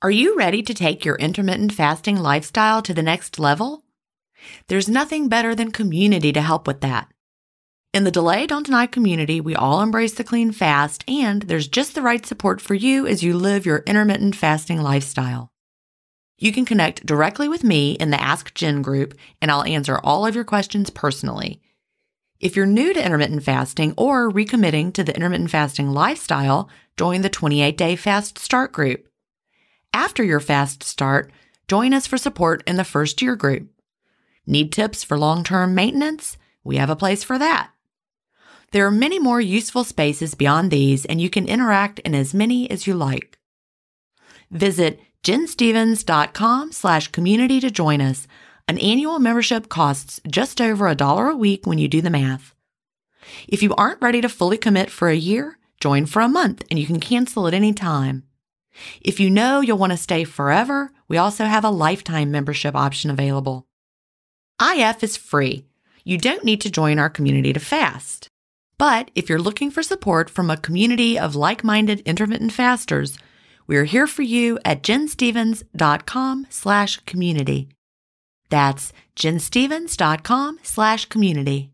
Are you ready to take your intermittent fasting lifestyle to the next level? There's nothing better than community to help with that. In the Delay Don't Deny community, we all embrace the clean fast, and there's just the right support for you as you live your intermittent fasting lifestyle. You can connect directly with me in the Ask Jen group, and I'll answer all of your questions personally. If you're new to intermittent fasting or recommitting to the intermittent fasting lifestyle, join the 28-Day Fast Start group. After your fast start, join us for support in the First Year group. Need tips for long-term maintenance? We have a place for that. There are many more useful spaces beyond these, and you can interact in as many as you like. Visit jenstevens.com/community to join us. An annual membership costs just over $1 a week when you do the math. If you aren't ready to fully commit for a year, join for a month and you can cancel at any time. If you know you'll want to stay forever, we also have a lifetime membership option available. IF is free. You don't need to join our community to fast. But if you're looking for support from a community of like-minded intermittent fasters, we're here for you at jenstevens.com/community. That's jenstevens.com/community.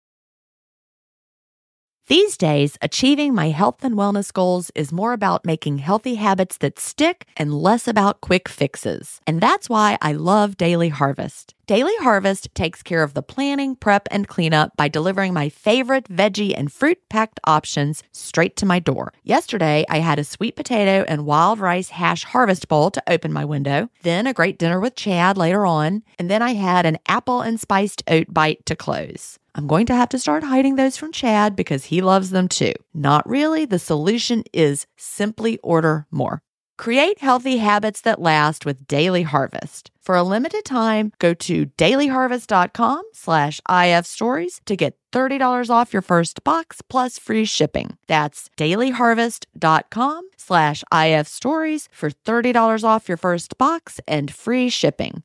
These days, achieving my health and wellness goals is more about making healthy habits that stick and less about quick fixes. And that's why I love Daily Harvest. Daily Harvest takes care of the planning, prep, and cleanup by delivering my favorite veggie and fruit-packed options straight to my door. Yesterday, I had a sweet potato and wild rice hash harvest bowl to open my window, then a great dinner with Chad later on, and then I had an apple and spiced oat bite to close. I'm going to have to start hiding those from Chad because he loves them too. Not really. The solution is simply order more. Create healthy habits that last with Daily Harvest. For a limited time, go to dailyharvest.com/ifstories to get $30 off your first box plus free shipping. That's dailyharvest.com/ifstories for $30 off your first box and free shipping.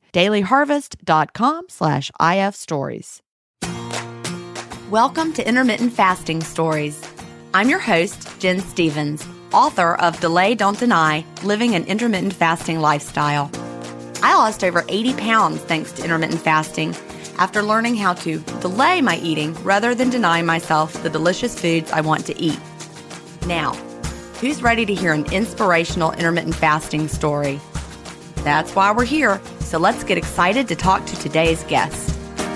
dailyharvest.com/ifstories. Welcome to Intermittent Fasting Stories. I'm your host, Jen Stevens, author of Delay Don't Deny, Living an Intermittent Fasting Lifestyle. I lost over 80 pounds thanks to intermittent fasting after learning how to delay my eating rather than deny myself the delicious foods I want to eat. Now, who's ready to hear an inspirational intermittent fasting story? That's why we're here, so let's get excited to talk to today's guest.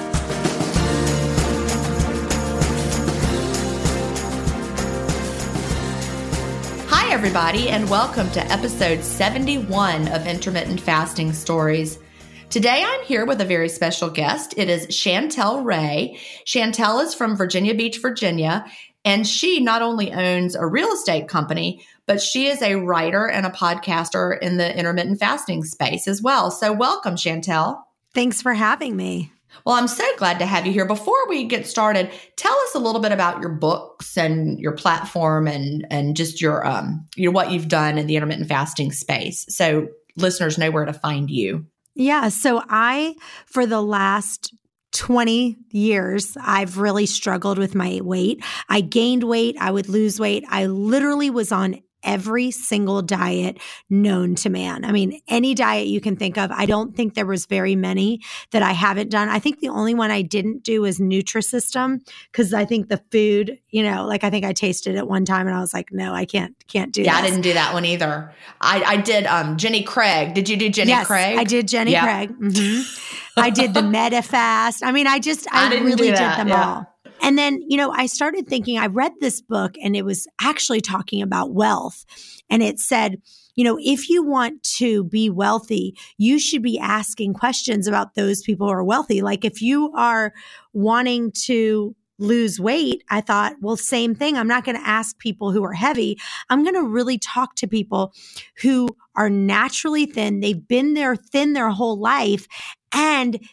Hi, everybody, and welcome to episode 71 of Intermittent Fasting Stories. Today, I'm here with a very special guest. It is Chantel Ray. Chantel is from Virginia Beach, Virginia, and she not only owns a real estate company, but she is a writer and a podcaster in the intermittent fasting space as well. So welcome, Chantel. Thanks for having me. Well, I'm so glad to have you here. Before we get started, tell us a little bit about your books and your platform and just your what you've done in the intermittent fasting space, so listeners know where to find you. Yeah, so for the last 20 years, I've really struggled with my weight. I gained weight. I would lose weight. I literally was on every single diet known to man. I mean, any diet you can think of. I don't think there was very many that I haven't done. I think the only one I didn't do is Nutrisystem, because I think the food, I think I tasted it one time and I was like, no, I can't do that. Yeah, I didn't do that one either. I did Jenny Craig. Did you do Jenny Craig? I did Jenny Craig. Mm-hmm. I did the MetaFast. I mean, I really did them all. And then, I started thinking, I read this book and it was actually talking about wealth. And it said, if you want to be wealthy, you should be asking questions about those people who are wealthy. Like if you are wanting to lose weight, I thought, well, same thing. I'm not going to ask people who are heavy. I'm going to really talk to people who are naturally thin. They've been thin their whole life. And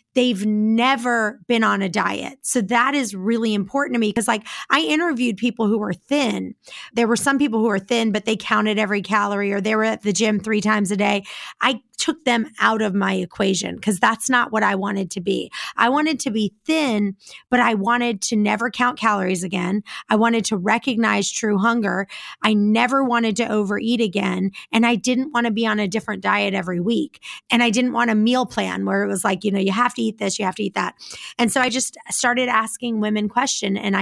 they've never been on a diet. So that is really important to me because like I interviewed people who were thin. There were some people who were thin, but they counted every calorie or they were at the gym 3 times a day. I took them out of my equation because that's not what I wanted to be. I wanted to be thin, but I wanted to never count calories again. I wanted to recognize true hunger. I never wanted to overeat again. And I didn't want to be on a different diet every week. And I didn't want a meal plan where it was like, you know, you have to eat this, you have to eat that. And so I just started asking women questions and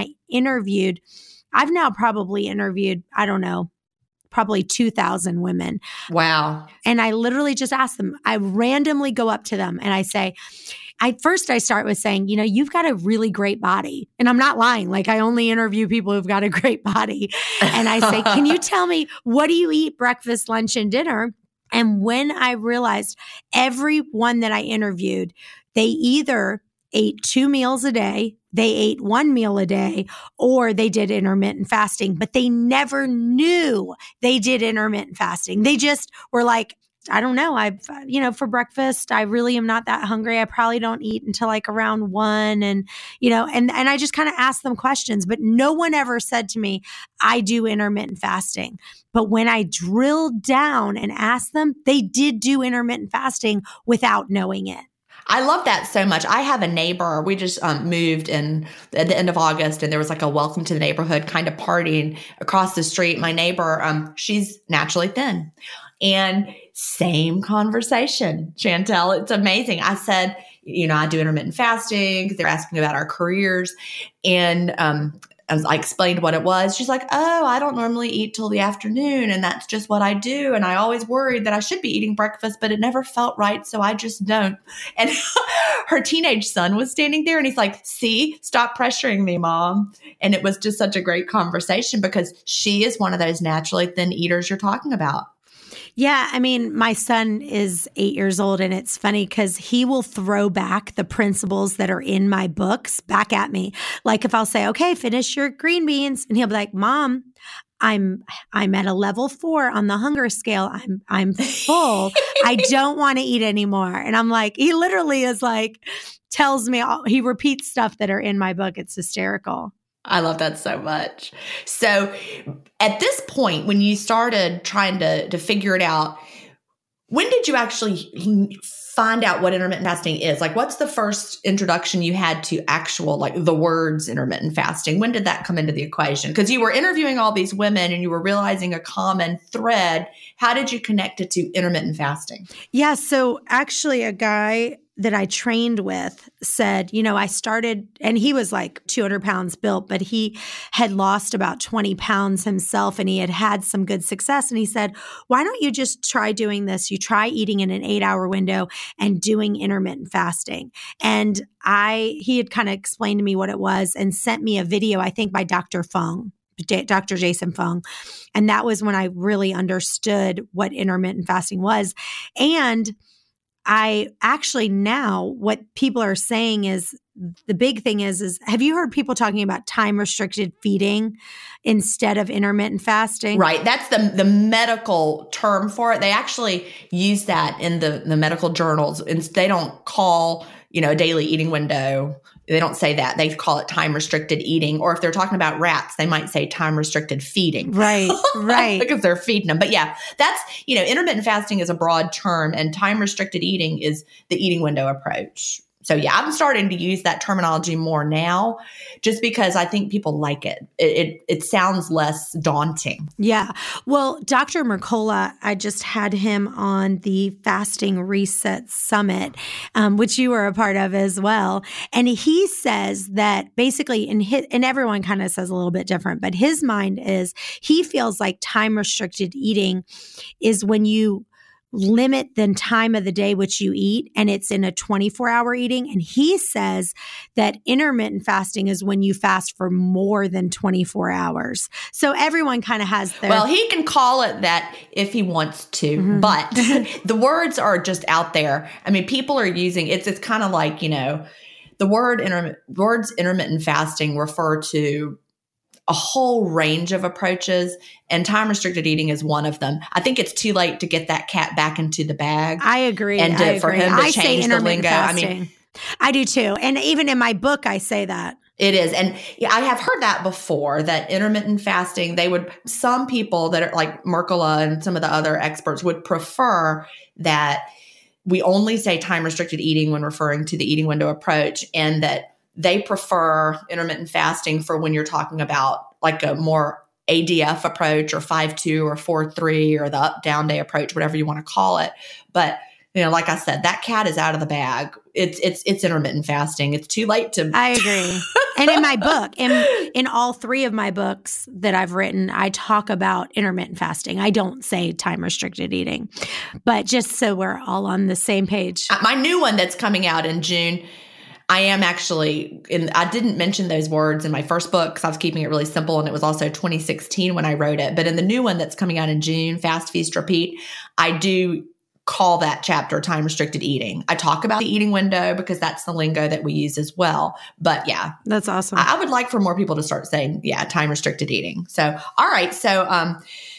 I've now probably interviewed, I don't know, probably 2,000 women. Wow. And I literally just ask them, I randomly go up to them and I say, I start with saying, you know, you've got a really great body. And I'm not lying. Like I only interview people who've got a great body. And I say, can you tell me, what do you eat breakfast, lunch, and dinner? And when I realized everyone that I interviewed, they either ate 2 meals a day, they ate 1 meal a day, or they did intermittent fasting, but they never knew they did intermittent fasting. They just were like, I don't know. For breakfast, I really am not that hungry. I probably don't eat until like around 1. And I just kind of asked them questions, but no one ever said to me, I do intermittent fasting. But when I drilled down and asked them, they did do intermittent fasting without knowing it. I love that so much. I have a neighbor. We just moved in at the end of August, and there was like a welcome to the neighborhood kind of partying across the street. My neighbor, she's naturally thin. And same conversation, Chantel. It's amazing. I said, you know, I do intermittent fasting because they're asking about our careers. And I explained what it was. She's like, oh, I don't normally eat till the afternoon, and that's just what I do. And I always worried that I should be eating breakfast, but it never felt right, so I just don't. And her teenage son was standing there, and he's like, see, stop pressuring me, Mom. And it was just such a great conversation because she is one of those naturally thin eaters you're talking about. Yeah. I mean, my son is 8 years old, and it's funny because he will throw back the principles that are in my books back at me. Like if I'll say, okay, finish your green beans. And he'll be like, Mom, I'm at a level 4 on the hunger scale. I'm full. I don't want to eat anymore. And I'm like, he literally is like, tells me, he repeats stuff that are in my book. It's hysterical. I love that so much. So at this point, when you started trying to figure it out, when did you actually find out what intermittent fasting is? Like, what's the first introduction you had to actual, like the words intermittent fasting? When did that come into the equation? Because you were interviewing all these women and you were realizing a common thread. How did you connect it to intermittent fasting? Yeah. So actually a guy that I trained with said, you know, I started, and he was like 200 pounds built, but he had lost about 20 pounds himself and he had some good success. And he said, why don't you just try doing this? You try eating in an 8-hour window and doing intermittent fasting. And he had kind of explained to me what it was and sent me a video, I think by Dr. Jason Fung. And that was when I really understood what intermittent fasting was. And I actually now what people are saying is the big thing is have you heard people talking about time restricted feeding instead of intermittent fasting? Right. That's the medical term for it. They actually use that in the medical journals. And they don't call, you know, a daily eating window. They don't say that. They call it time restricted eating. Or if they're talking about rats, they might say time restricted feeding. Right, right. Because they're feeding them. But yeah, that's, you know, intermittent fasting is a broad term and time restricted eating is the eating window approach. So yeah, I'm starting to use that terminology more now just because I think people like it. It sounds less daunting. Yeah. Well, Dr. Mercola, I just had him on the Fasting Reset Summit, which you were a part of as well. And he says that basically, and everyone kind of says a little bit different, but his mind is he feels like time restricted eating is when you limit the time of the day which you eat, and it's in a 24-hour eating. And he says that intermittent fasting is when you fast for more than 24 hours. So everyone kind of has their... Well, he can call it that if he wants to, but the words are just out there. I mean, people are using, it's kind of like, you know, the words intermittent fasting refer to a whole range of approaches, and time-restricted eating is one of them. I think it's too late to get that cat back into the bag. I agree. And for him to change the lingo. Fasting. I mean, I do too. And even in my book, I say that. It is. And I have heard that before, that intermittent fasting, some people that are like Mercola and some of the other experts would prefer that we only say time restricted eating when referring to the eating window approach, and that they prefer intermittent fasting for when you're talking about like a more ADF approach or 5-2 or 4-3 or the up down day approach, whatever you want to call it. But like I said, that cat is out of the bag. It's intermittent fasting. It's too late to. I agree. And in my book, in all 3 of my books that I've written, I talk about intermittent fasting. I don't say time restricted eating, but just so we're all on the same page. My new one that's coming out in June, I am actually, I didn't mention those words in my first book because I was keeping it really simple, and it was also 2016 when I wrote it. But in the new one that's coming out in June, Fast, Feast, Repeat, I do call that chapter time restricted eating. I talk about the eating window because that's the lingo that we use as well. But yeah, that's awesome. I would like for more people to start saying, time restricted eating. So, all right. So,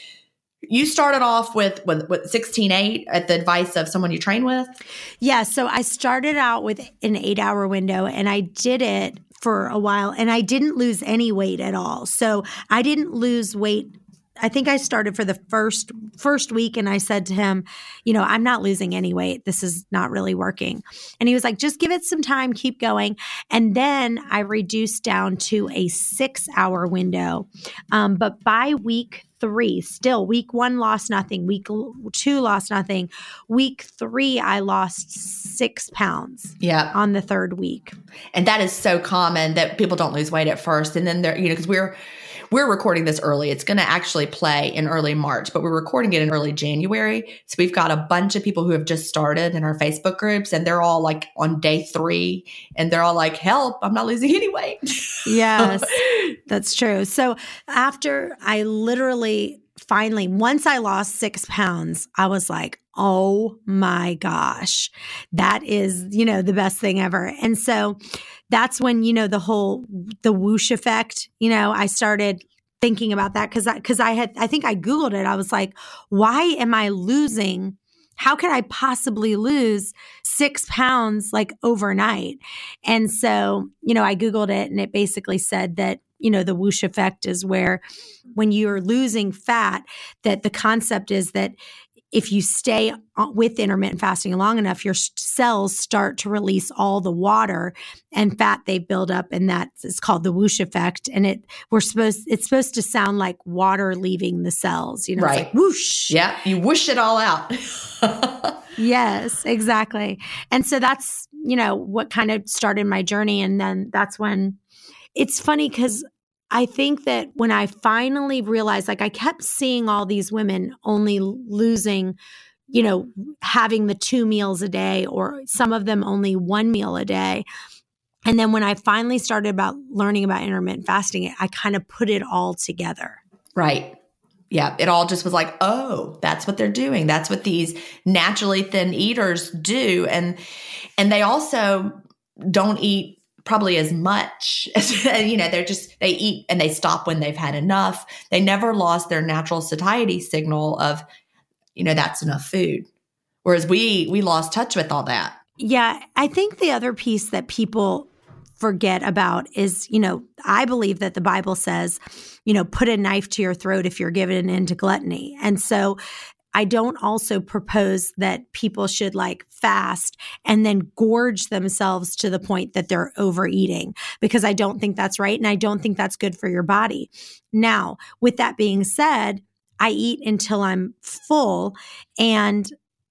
you started off with 16-8 at the advice of someone you train with? Yeah. So I started out with an 8-hour window, and I did it for a while, and I didn't lose any weight at all. So I didn't lose weight. I think I started for the first week, and I said to him, I'm not losing any weight. This is not really working. And he was like, just give it some time, keep going. And then I reduced down to a 6-hour window. But by week 3, still week 1 lost nothing. Week 2 lost nothing. Week 3, I lost 6 pounds. Yeah. On the 3rd week. And that is so common that people don't lose weight at first. And then because we're recording this early. It's going to actually play in early March, but we're recording it in early January. So we've got a bunch of people who have just started in our Facebook groups, and they're all like on day 3, and they're all like, help, I'm not losing any weight. Yes, that's true. So after I finally, once I lost 6 pounds, I was like, oh my gosh, that is, the best thing ever. And so that's when, the whoosh effect, I started thinking about that because I think I Googled it. I was like, why am I losing? How could I possibly lose 6 pounds like overnight? And so, I Googled it, and it basically said that, the whoosh effect is where when you're losing fat, that the concept is that if you stay with intermittent fasting long enough, your cells start to release all the water and fat they build up, and that is called the whoosh effect. And it's supposed to sound like water leaving the cells, right? It's like whoosh. Yeah, you whoosh it all out. Yes, exactly. And so that's what kind of started my journey, and then that's when it's funny because I think that when I finally realized, like I kept seeing all these women only losing, having the 2 meals a day, or some of them only 1 meal a day. And then when I finally started learning about intermittent fasting, I kind of put it all together. Right. Yeah. It all just was like, oh, that's what they're doing. That's what these naturally thin eaters do. And they also don't eat probably as much as, they eat and they stop when they've had enough. They never lost their natural satiety signal of, that's enough food. Whereas we lost touch with all that. Yeah. I think the other piece that people forget about is, I believe that the Bible says, put a knife to your throat if you're given into gluttony. And so I don't also propose that people should like fast and then gorge themselves to the point that they're overeating, because I don't think that's right. And I don't think that's good for your body. Now, with that being said, I eat until I'm full. And,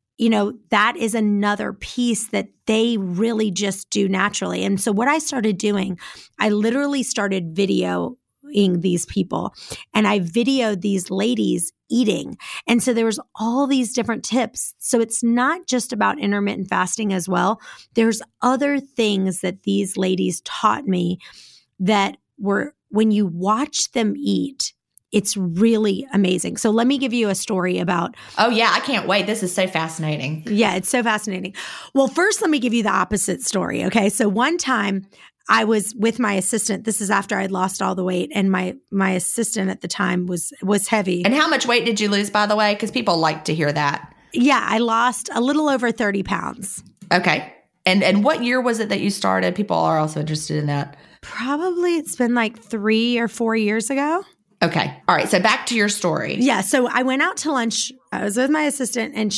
that is another piece that they really just do naturally. And so what I started doing, I literally started videoing these people, and I videoed these ladies eating. And so there was all these different tips. So it's not just about intermittent fasting as well. There's other things that these ladies taught me that were, when you watch them eat, it's really amazing. So let me give you a story about. Oh yeah, I can't wait. This is so fascinating. Yeah, it's so fascinating. Well, first let me give you the opposite story. Okay. So one time I was with my assistant. This is after I'd lost all the weight, and my assistant at the time was heavy. And how much weight did you lose, by the way? Because people like to hear that. Yeah, I lost a little over 30 pounds. Okay. And what year was it that you started? People are also interested in that. Probably it's been like 3 or 4 years ago. Okay. All right. So back to your story. Yeah. So I went out to lunch. I was with my assistant and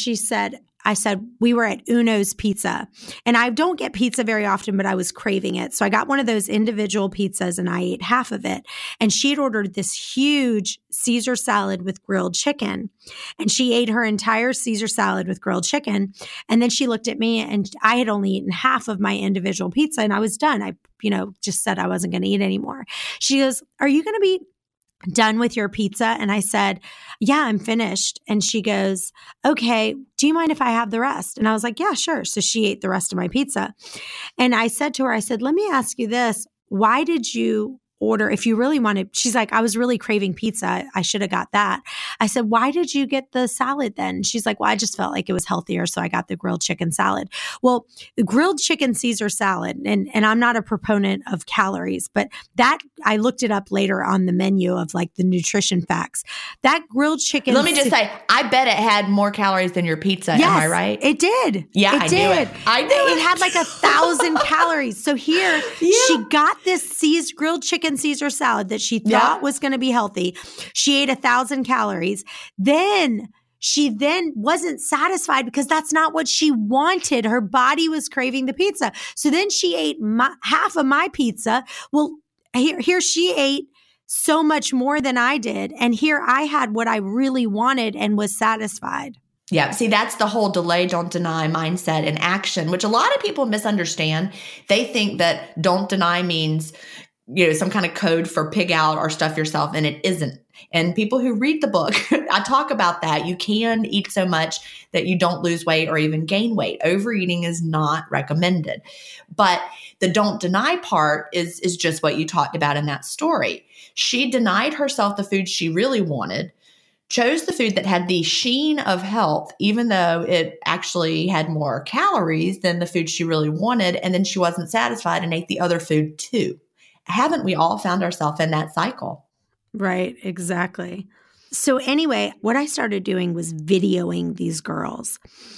I said, we were at Uno's Pizza. And I don't get pizza very often, but I was craving it. So I got one of those individual pizzas and I ate half of it. And she had ordered this huge Caesar salad with grilled chicken. And she ate her entire Caesar salad with grilled chicken. And then she looked at me and I had only eaten half of my individual pizza and I was done. I, just said I wasn't going to eat anymore. She goes, are you going to be done with your pizza? And I said, yeah, I'm finished. And she goes, okay, do you mind if I have the rest? And I was like, yeah, sure. So she ate the rest of my pizza. And I said to her, let me ask you this. Why did you order, if you really wanted, she's like, I was really craving pizza. I should have got that. I said, why did you get the salad then? She's like, well, I just felt like it was healthier. So I got the grilled chicken salad. Well, the grilled chicken Caesar salad, and I'm not a proponent of calories, but that I looked it up later on the menu of like the nutrition facts. That grilled chicken. Let me just say, I bet it had more calories than your pizza. Yes, am I right? It did. Yeah, I knew it. It had like 1,000 calories. So here she got this grilled chicken Caesar salad that she thought was going to be healthy. She ate 1,000 calories. Then she wasn't satisfied because that's not what she wanted. Her body was craving the pizza. So then she ate half of my pizza. Well, here she ate so much more than I did. And here I had what I really wanted and was satisfied. Yeah. See, that's the whole delay, don't deny mindset in action, which a lot of people misunderstand. They think that don't deny means, some kind of code for pig out or stuff yourself, and it isn't. And people who read the book, I talk about that. You can eat so much that you don't lose weight or even gain weight. Overeating is not recommended. But the don't deny part is just what you talked about in that story. She denied herself the food she really wanted, chose the food that had the sheen of health, even though it actually had more calories than the food she really wanted. And then she wasn't satisfied and ate the other food too. Haven't we all found ourselves in that cycle? Right, exactly. So anyway, what I started doing was videoing these girls.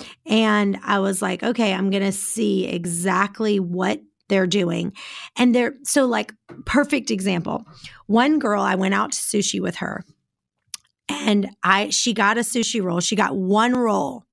And I was like, okay, I'm going to see exactly what they're doing. And perfect example. One girl, I went out to sushi with her. And she got a sushi roll. She got one roll.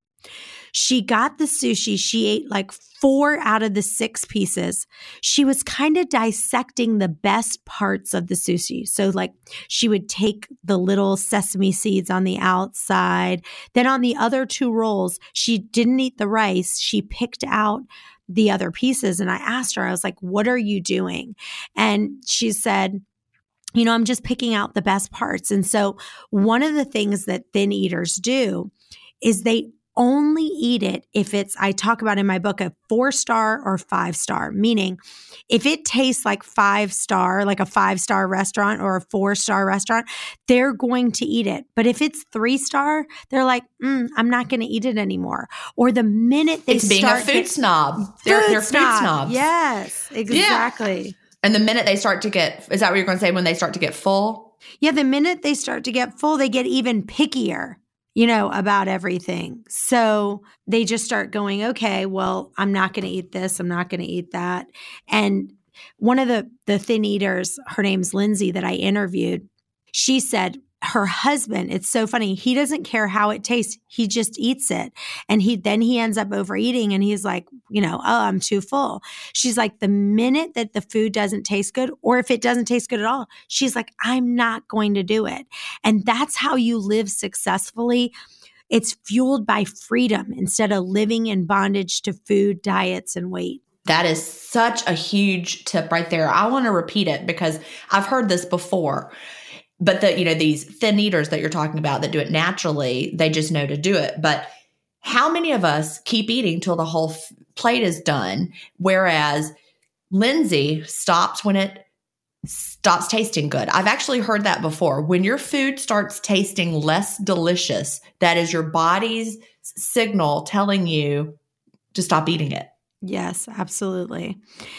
She got the sushi. She ate like 4 out of the 6 pieces. She was kind of dissecting the best parts of the sushi. So like she would take the little sesame seeds on the outside. Then on the other 2 rolls, she didn't eat the rice. She picked out the other pieces. And I asked her, I was like, what are you doing? And she said, I'm just picking out the best parts. And so one of the things that thin eaters do is they only eat it if I talk about in my book, a 4-star or 5-star, meaning if it tastes like 5-star, like a 5-star restaurant or a 4-star restaurant, they're going to eat it. But if it's 3-star, they're like, I'm not going to eat it anymore. Or the minute they start being a food snob. They're food snobs. Yes, exactly. Yeah. And the minute they start to get, is that what you're going to say, when they start to get full? Yeah, the minute they start to get full, they get even pickier, about everything. So they just start going, okay, well, I'm not going to eat this. I'm not going to eat that. And one of the thin eaters, her name's Lindsay, that I interviewed, she said her husband, it's so funny, he doesn't care how it tastes. He just eats it. And then he ends up overeating and he's like, I'm too full. She's like, the minute that the food doesn't taste good, or if it doesn't taste good at all, she's like, I'm not going to do it. And that's how you live successfully. It's fueled by freedom instead of living in bondage to food, diets, and weight. That is such a huge tip right there. I want to repeat it because I've heard this before. But these thin eaters that you're talking about that do it naturally, they just know to do it. But how many of us keep eating till the whole plate is done? Whereas Lindsay stops when it stops tasting good. I've actually heard that before. When your food starts tasting less delicious, that is your body's signal telling you to stop eating it. Yes, absolutely.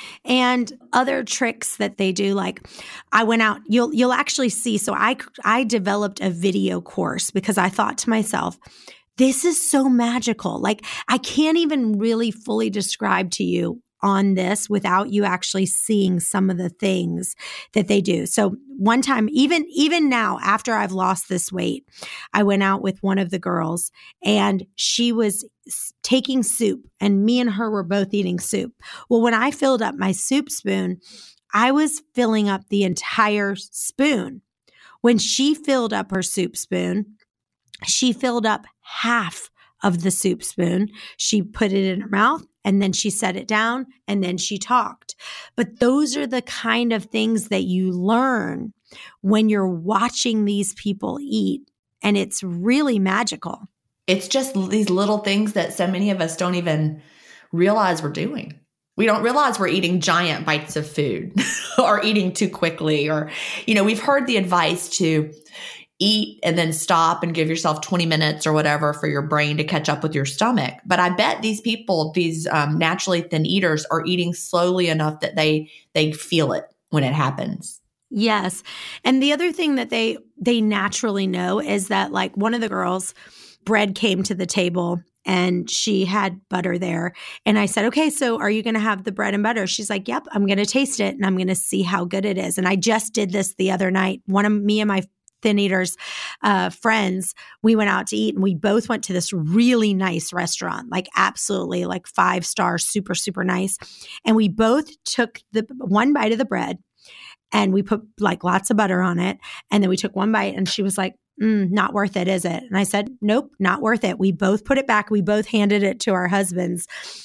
And other tricks that they do, like I went out, you'll actually see. So I developed a video course because I thought to myself, this is so magical. Like, I can't even really fully describe to you on this without you actually seeing some of the things that they do. So one time, even now, after I've lost this weight, I went out with one of the girls and she was taking soup and me and her were both eating soup. Well, when I filled up my soup spoon, I was filling up the entire spoon. When she filled up her soup spoon, she filled up half of the soup spoon. She put it in her mouth and then she set it down and then she talked. But those are the kind of things that you learn when you're watching these people eat. And it's really magical. It's just these little things that so many of us don't even realize we're doing. We don't realize we're eating giant bites of food or eating too quickly. Or, we've heard the advice to eat and then stop and give yourself 20 minutes or whatever for your brain to catch up with your stomach. But I bet these people, these naturally thin eaters, are eating slowly enough that they feel it when it happens. Yes. And the other thing that they naturally know is that, like, one of the girls, bread came to the table and she had butter there. And I said, okay, so are you going to have the bread and butter? She's like, yep, I'm going to taste it and I'm going to see how good it is. And I just did this the other night. One of me and my Thin Eaters friends, we went out to eat and we both went to this really nice restaurant, like absolutely like 5-star, super, super nice. And we both took the one bite of the bread and we put like lots of butter on it. And then we took one bite and she was like, not worth it, is it? And I said, nope, not worth it. We both put it back. We both handed it to our husbands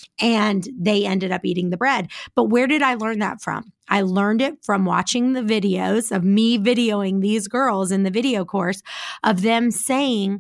and they ended up eating the bread. But where did I learn that from? I learned it from watching the videos of me videoing these girls in the video course of them saying,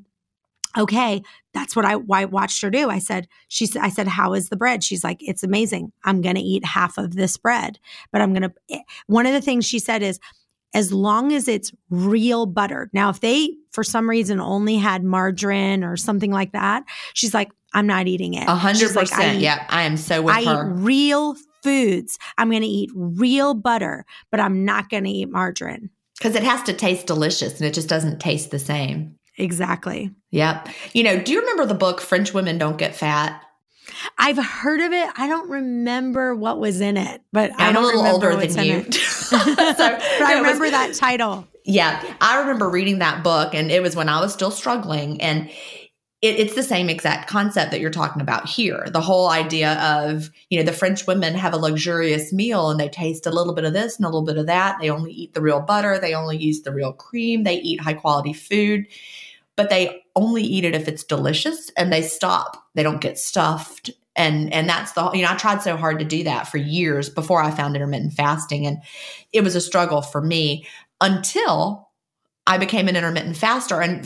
okay, that's what I watched her do. I said, how is the bread? She's like, it's amazing. I'm going to eat half of this bread, but one of the things she said is, as long as it's real butter. Now, if they, for some reason, only had margarine or something like that, she's like, I'm not eating it. 100%. Yeah, I am so with her. I eat real foods. I'm going to eat real butter, but I'm not going to eat margarine. Because it has to taste delicious and it just doesn't taste the same. Exactly. Yep. Do you remember the book French Women Don't Get Fat? I've heard of it. I don't remember what was in it, but I'm a little older than you. But I remember that title. Yeah. I remember reading that book and it was when I was still struggling, and it's the same exact concept that you're talking about here. The whole idea of, the French women have a luxurious meal and they taste a little bit of this and a little bit of that. They only eat the real butter. They only use the real cream. They eat high quality food, but they only eat it if it's delicious and they stop. They don't get stuffed. And that's I tried so hard to do that for years before I found intermittent fasting. And it was a struggle for me until I became an intermittent faster. And,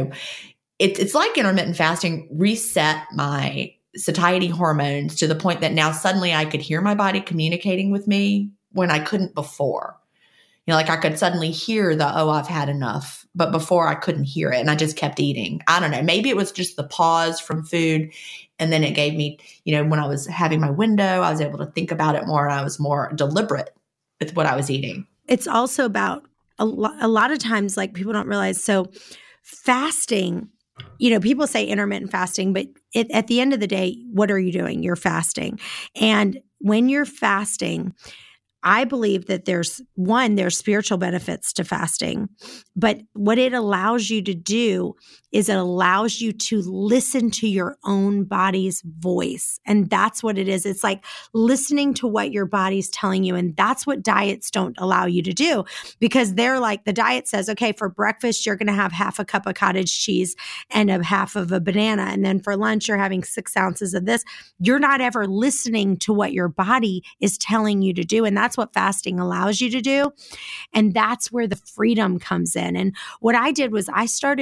it's like intermittent fasting reset my satiety hormones to the point that now suddenly I could hear my body communicating with me when I couldn't before. Like I could suddenly hear I've had enough, but before I couldn't hear it and I just kept eating. I don't know. Maybe it was just the pause from food. And then it gave me, when I was having my window, I was able to think about it more and I was more deliberate with what I was eating. It's also about a lot of times, like, people don't realize. So fasting, people say intermittent fasting, but at the end of the day, what are you doing? You're fasting. And when you're fasting, I believe that there's spiritual benefits to fasting, but what it allows you to do is it allows you to listen to your own body's voice. And that's what it is. It's like listening to what your body's telling you. And that's what diets don't allow you to do, because they're like, the diet says, okay, for breakfast, you're going to have half a cup of cottage cheese and a half of a banana. And then for lunch, you're having 6 ounces of this. You're not ever listening to what your body is telling you to do. And that's what fasting allows you to do. And that's where the freedom comes in. And what I did was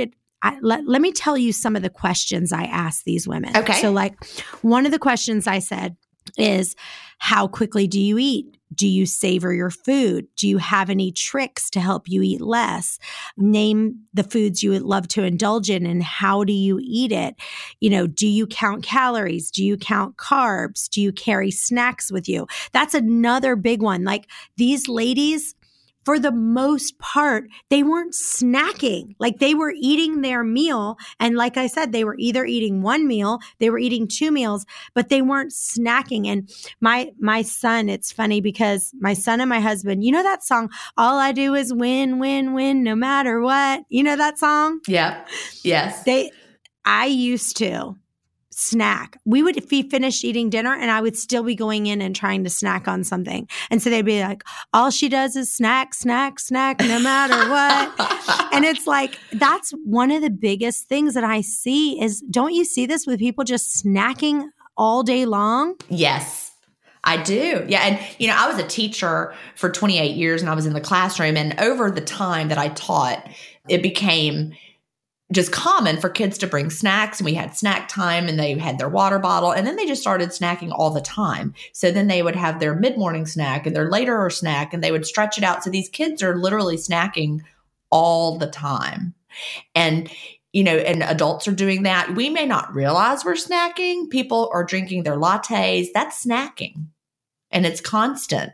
let me tell you some of the questions I asked these women. Okay. So like one of the questions I said is, how quickly do you eat? Do you savor your food? Do you have any tricks to help you eat less? Name the foods you would love to indulge in and how do you eat it? Do you count calories? Do you count carbs? Do you carry snacks with you? That's another big one. Like, these ladies, for the most part, they weren't snacking. Like they were eating their meal. And like I said, they were either eating one meal, they were eating 2 meals, but they weren't snacking. And my son, it's funny because my son and my husband, you know that song, All I Do Is Win, Win, Win, no matter what. You know that song? Yeah. Yes. I used to snack. We would be finished eating dinner and I would still be going in and trying to snack on something. And so they'd be like, all she does is snack, snack, snack, no matter what. And it's like, that's one of the biggest things that I see is, don't you see this with people just snacking all day long? Yes. I do. Yeah. And, I was a teacher for 28 years and I was in the classroom. And over the time that I taught, it became just common for kids to bring snacks, and we had snack time and they had their water bottle, and then they just started snacking all the time. So then they would have their mid-morning snack and their later snack, and they would stretch it out. So these kids are literally snacking all the time. And, and adults are doing that. We may not realize we're snacking. People are drinking their lattes. That's snacking. And it's constant,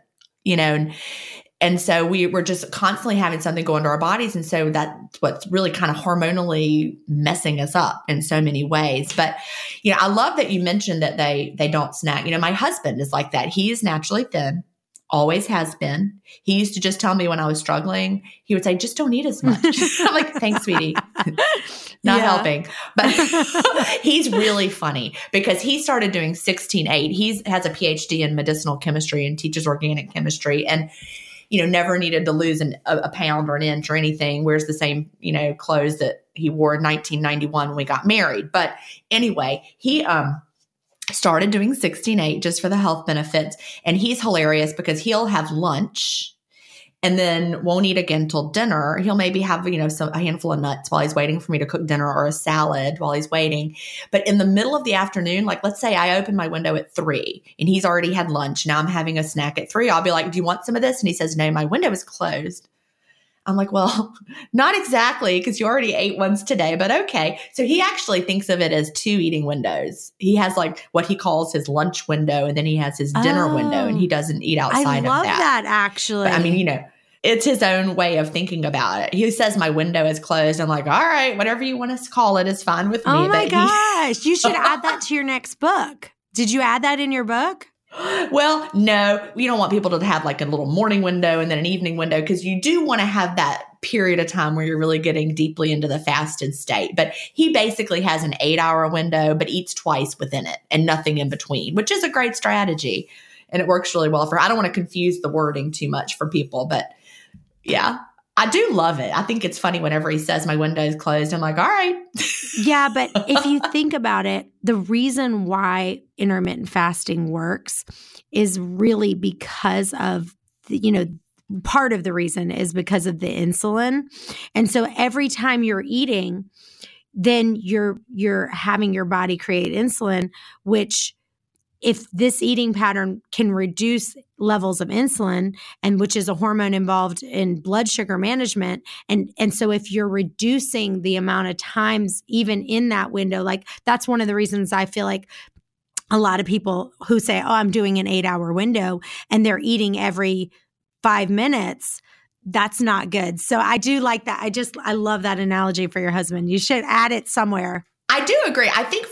And so we were just constantly having something go into our bodies. And so that's what's really kind of hormonally messing us up in so many ways. But, I love that you mentioned that they don't snack. My husband is like that. He is naturally thin, always has been. He used to just tell me when I was struggling, he would say, just don't eat as much. I'm like, thanks, sweetie. Not helping. But he's really funny because he started doing 16-8. He has a PhD in medicinal chemistry and teaches organic chemistry. And never needed to lose a pound or an inch or anything. Wears the same, clothes that he wore in 1991 when we got married. But anyway, he started doing 16-8 just for the health benefits. And he's hilarious because he'll have lunch and then won't eat again till dinner. He'll maybe have, a handful of nuts while he's waiting for me to cook dinner or a salad while he's waiting. But in the middle of the afternoon, like let's say I open my window at 3 and he's already had lunch. Now I'm having a snack at 3. I'll be like, do you want some of this? And he says, no, my window is closed. I'm like, well, not exactly because you already ate once today, but okay. So he actually thinks of it as 2 eating windows. He has like what he calls his lunch window and then he has his dinner window and he doesn't eat outside of that. I love that actually. But, it's his own way of thinking about it. He says my window is closed. I'm like, all right, whatever you want to call it is fine with me. Oh my gosh. You should add that to your next book. Did you add that in your book? Well, no, we don't want people to have like a little morning window and then an evening window because you do want to have that period of time where you're really getting deeply into the fasted state. But he basically has an 8-hour window, but eats twice within it and nothing in between, which is a great strategy. And it works really well I don't want to confuse the wording too much for people, but yeah, I do love it. I think it's funny whenever he says my window is closed. I'm like, all right. Yeah, but if you think about it, the reason why intermittent fasting works is really because of, part of the reason is because of the insulin. And so every time you're eating, then you're having your body create insulin, which if this eating pattern can reduce levels of insulin, and which is a hormone involved in blood sugar management. And so if you're reducing the amount of times even in that window, like that's one of the reasons I feel like a lot of people who say, oh, I'm doing an 8-hour window and they're eating every 5 minutes, that's not good. So I do like that. I love that analogy for your husband. You should add it somewhere. I do agree. I think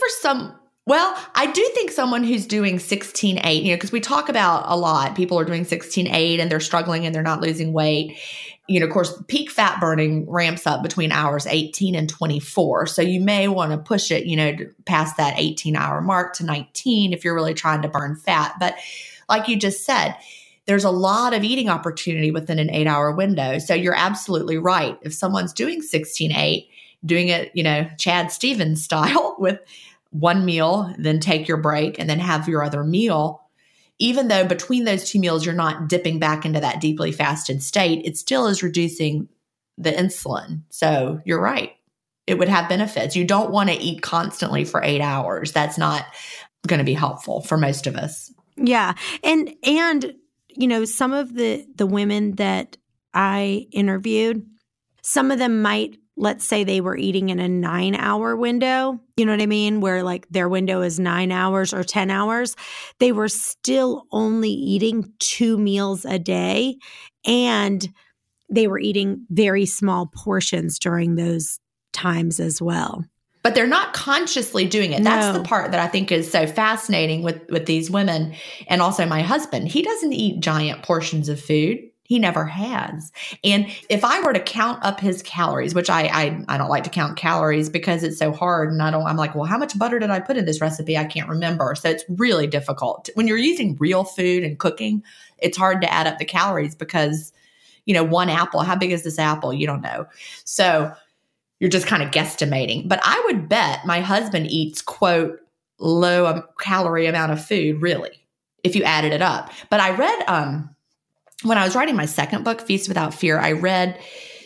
I do think someone who's doing 16-8, because we talk about a lot, people are doing 16-8 and they're struggling and they're not losing weight. Of course, peak fat burning ramps up between hours 18 and 24. So you may want to push it, past that 18-hour mark to 19 if you're really trying to burn fat. But like you just said, there's a lot of eating opportunity within an 8-hour window. So you're absolutely right. If someone's doing 16-8, doing it, Chad Stevens style with one meal, then take your break and then have your other meal, even though between those 2 meals, you're not dipping back into that deeply fasted state, it still is reducing the insulin. So you're right. It would have benefits. You don't want to eat constantly for 8 hours. That's not going to be helpful for most of us. Yeah. And some of the women that I interviewed, some of them might, let's say they were eating in a 9-hour window, you know what I mean? Where like their window is 9 hours or 10 hours. They were still only eating 2 meals a day. And they were eating very small portions during those times as well. But they're not consciously doing it. No. That's the part that I think is so fascinating with these women. And also my husband, he doesn't eat giant portions of food. He never has. And if I were to count up his calories, which I don't like to count calories because it's so hard. And I'm like, well, how much butter did I put in this recipe? I can't remember. So it's really difficult. When you're using real food and cooking, it's hard to add up the calories because, one apple, how big is this apple? You don't know. So you're just kind of guesstimating. But I would bet my husband eats, quote, low calorie amount of food, really, if you added it up. But I read, when I was writing my second book, Feast Without Fear, I read,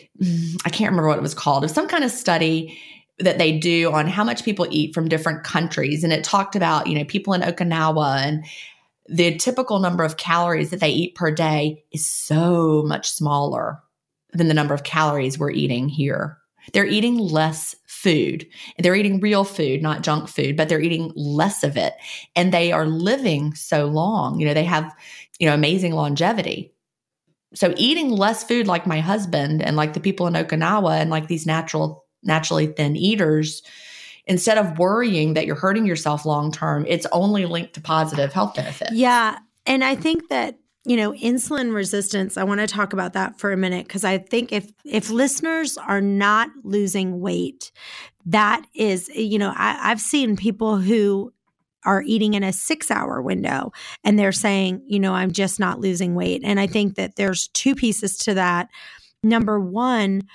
I can't remember what it was called. It was some kind of study that they do on how much people eat from different countries. And it talked about, people in Okinawa, and the typical number of calories that they eat per day is so much smaller than the number of calories we're eating here. They're eating less food. They're eating real food, not junk food, but they're eating less of it. And they are living so long. They have, amazing longevity. So eating less food like my husband and like the people in Okinawa and like these naturally thin eaters, instead of worrying that you're hurting yourself long-term, it's only linked to positive health benefits. Yeah. And I think that, insulin resistance, I want to talk about that for a minute, because I think if listeners are not losing weight, that is, I've seen people who are eating in a 6-hour window and they're saying, I'm just not losing weight. And I think that there's two pieces to that. Number one,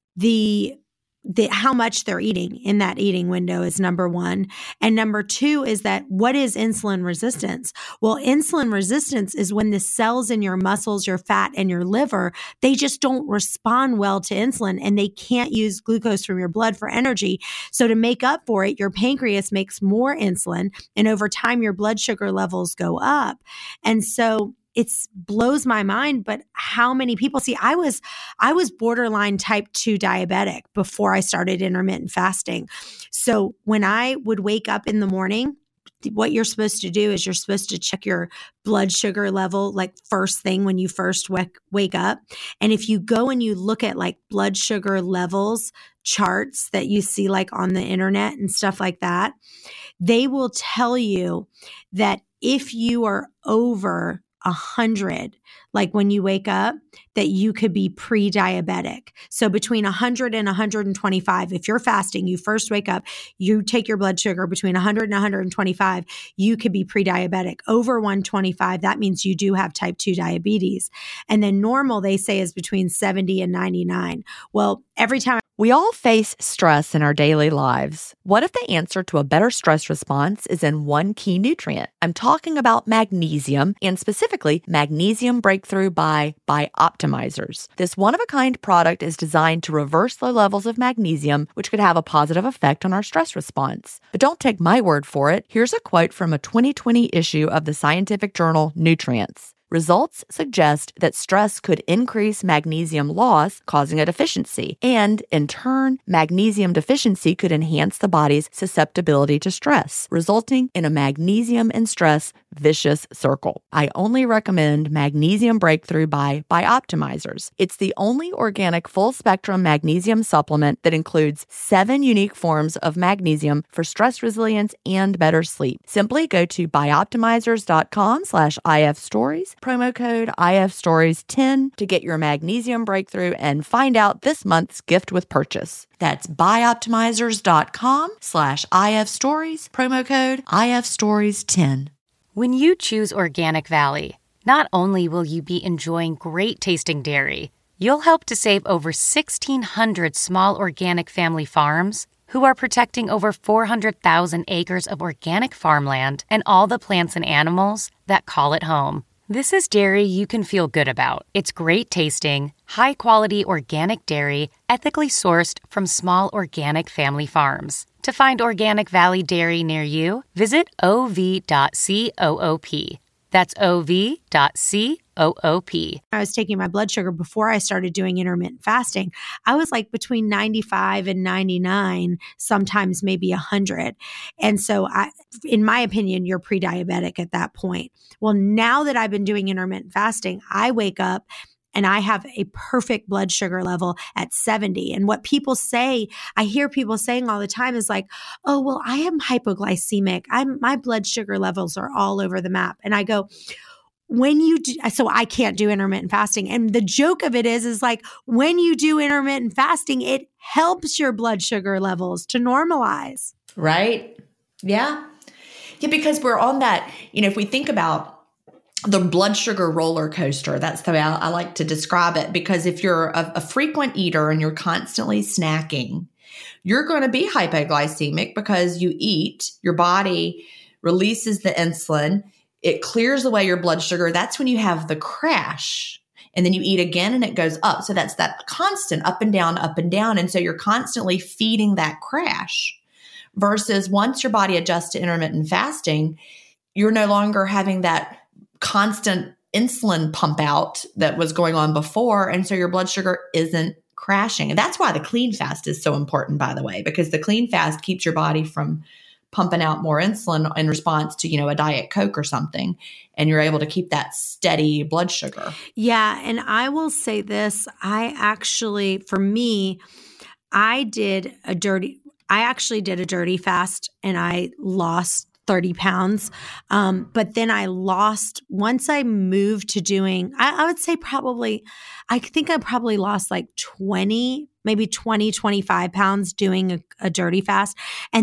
the how much they're eating in that eating window is number one. And number two is that what is insulin resistance? Well, insulin resistance is when the cells in your muscles, your fat, and your liver, they just don't respond well to insulin and they can't use glucose from your blood for energy. So to make up for it, your pancreas makes more insulin, and over time, your blood sugar levels go up. And so it blows my mind, but how many people I was borderline type 2 diabetic before I started intermittent fasting. So when I would wake up in the morning, what you're supposed to do is you're supposed to check your blood sugar level like first thing when you first wake up. And if you go and you look at like blood sugar levels charts that you see like on the internet and stuff like that, they will tell you that if you are over 100, like when you wake up, that you could be pre-diabetic. So between 100 and 125, if you're fasting, you first wake up, you take your blood sugar between 100 and 125, you could be pre-diabetic. Over 125, that means you do have type 2 diabetes. And then normal, they say, is between 70 and 99. Well, every time we all face stress in our daily lives. What if the answer to a better stress response is in one key nutrient? I'm talking about magnesium, and specifically Magnesium Breakthrough by Bioptimizers. This one-of-a-kind product is designed to reverse low levels of magnesium, which could have a positive effect on our stress response. But don't take my word for it. Here's a quote from a 2020 issue of the scientific journal Nutrients. Results suggest that stress could increase magnesium loss, causing a deficiency. And, in turn, magnesium deficiency could enhance the body's susceptibility to stress, resulting in a magnesium and stress vicious circle. I only recommend Magnesium Breakthrough by Bioptimizers. It's the only organic full-spectrum magnesium supplement that includes 7 unique forms of magnesium for stress resilience and better sleep. Simply go to bioptimizers.com/ifstories, promo code IFStories10 to get your Magnesium Breakthrough and find out this month's gift with purchase. That's bioptimizers.com/IFstories, promo code IFStories10. When you choose Organic Valley, not only will you be enjoying great tasting dairy, you'll help to save over 1,600 small organic family farms who are protecting over 400,000 acres of organic farmland and all the plants and animals that call it home. This is dairy you can feel good about. It's great tasting, high-quality organic dairy, ethically sourced from small organic family farms. To find Organic Valley Dairy near you, visit ov.coop. That's ov.coop. I was taking my blood sugar before I started doing intermittent fasting. I was like between 95 and 99, sometimes maybe 100. And so in my opinion, you're pre-diabetic at that point. Well, now that I've been doing intermittent fasting, I wake up And I have a perfect blood sugar level at 70. And what people say, I hear people saying all the time is like, oh, well, I am hypoglycemic. My blood sugar levels are all over the map. And I go, when you do, so I can't do intermittent fasting. And the joke of it is like when you do intermittent fasting, it helps your blood sugar levels to normalize. Right. Yeah. Yeah. Because we're on that, if we think about the blood sugar roller coaster, that's the way I like to describe it. Because if you're a frequent eater and you're constantly snacking, you're going to be hypoglycemic because you eat, your body releases the insulin, it clears away your blood sugar. That's when you have the crash. And then you eat again and it goes up. So that's that constant up and down, up and down. And so you're constantly feeding that crash. Versus once your body adjusts to intermittent fasting, you're no longer having that constant insulin pump out that was going on before. And so your blood sugar isn't crashing. And that's why the clean fast is so important, by the way, because the clean fast keeps your body from pumping out more insulin in response to, a Diet Coke or something. And you're able to keep that steady blood sugar. Yeah. And I will say this, I actually did a dirty fast and I lost 30 pounds. But then once I moved to doing, I would say I think I probably lost like 25 pounds doing a dirty fast.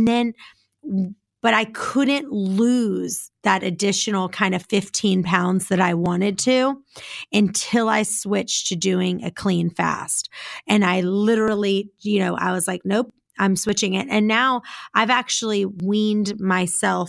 But I couldn't lose that additional kind of 15 pounds that I wanted to until I switched to doing a clean fast. And I literally, I was like, nope, I'm switching it. And now I've actually weaned myself,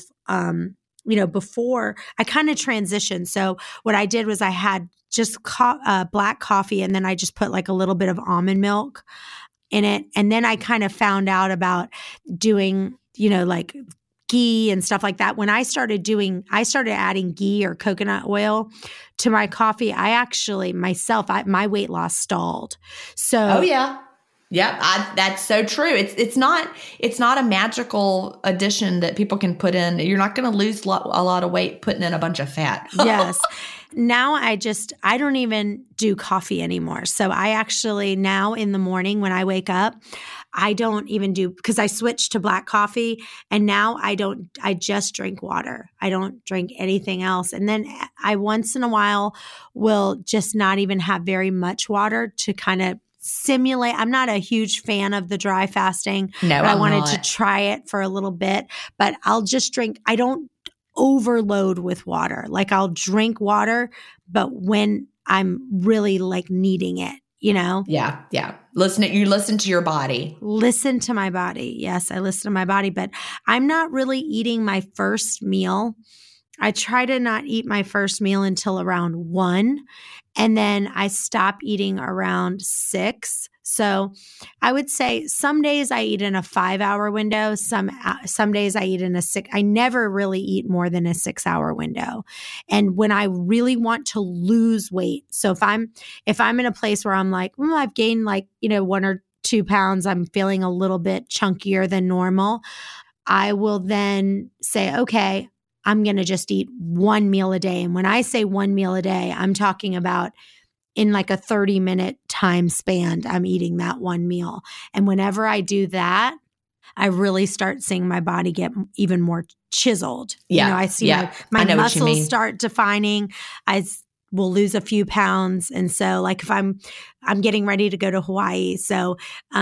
before I kind of transitioned. So what I did was I had just black coffee and then I just put like a little bit of almond milk in it. And then I kind of found out about doing, like ghee and stuff like that. When I started adding ghee or coconut oil to my coffee, my weight loss stalled. So, oh yeah. Yeah, that's so true. It's not a magical addition that people can put in. You're not going to lose a lot of weight putting in a bunch of fat. Yes. Now I don't even do coffee anymore. So I actually now in the morning when I wake up, I don't even because I switched to black coffee and now I just drink water. I don't drink anything else. And then I once in a while will just not even have very much water to kind of simulate. I'm not a huge fan of the dry fasting. No, but I wanted to try it for a little bit, but I'll just drink. I don't overload with water. Like I'll drink water, but when I'm really like needing it, Yeah. Yeah. You listen to your body. Listen to my body. Yes, I listen to my body, but I'm not really eating my first meal. I try to not eat my first meal until around 1. And then I stop eating around 6. So I would say some days I eat in a 5-hour window. Some days I eat in a 6. I never really eat more than a 6-hour window. And when I really want to lose weight, so if I'm in a place where I'm like, I've gained like 1 or 2 pounds, I'm feeling a little bit chunkier than normal, I will then say, okay, I'm going to just eat 1 meal a day. And when I say 1 meal a day, I'm talking about in like a 30-minute time span, I'm eating that 1 meal. And whenever I do that, I really start seeing my body get even more chiseled. Yeah. I see my muscles start defining. I will lose a few pounds. And so like if I'm getting ready to go to Hawaii. So,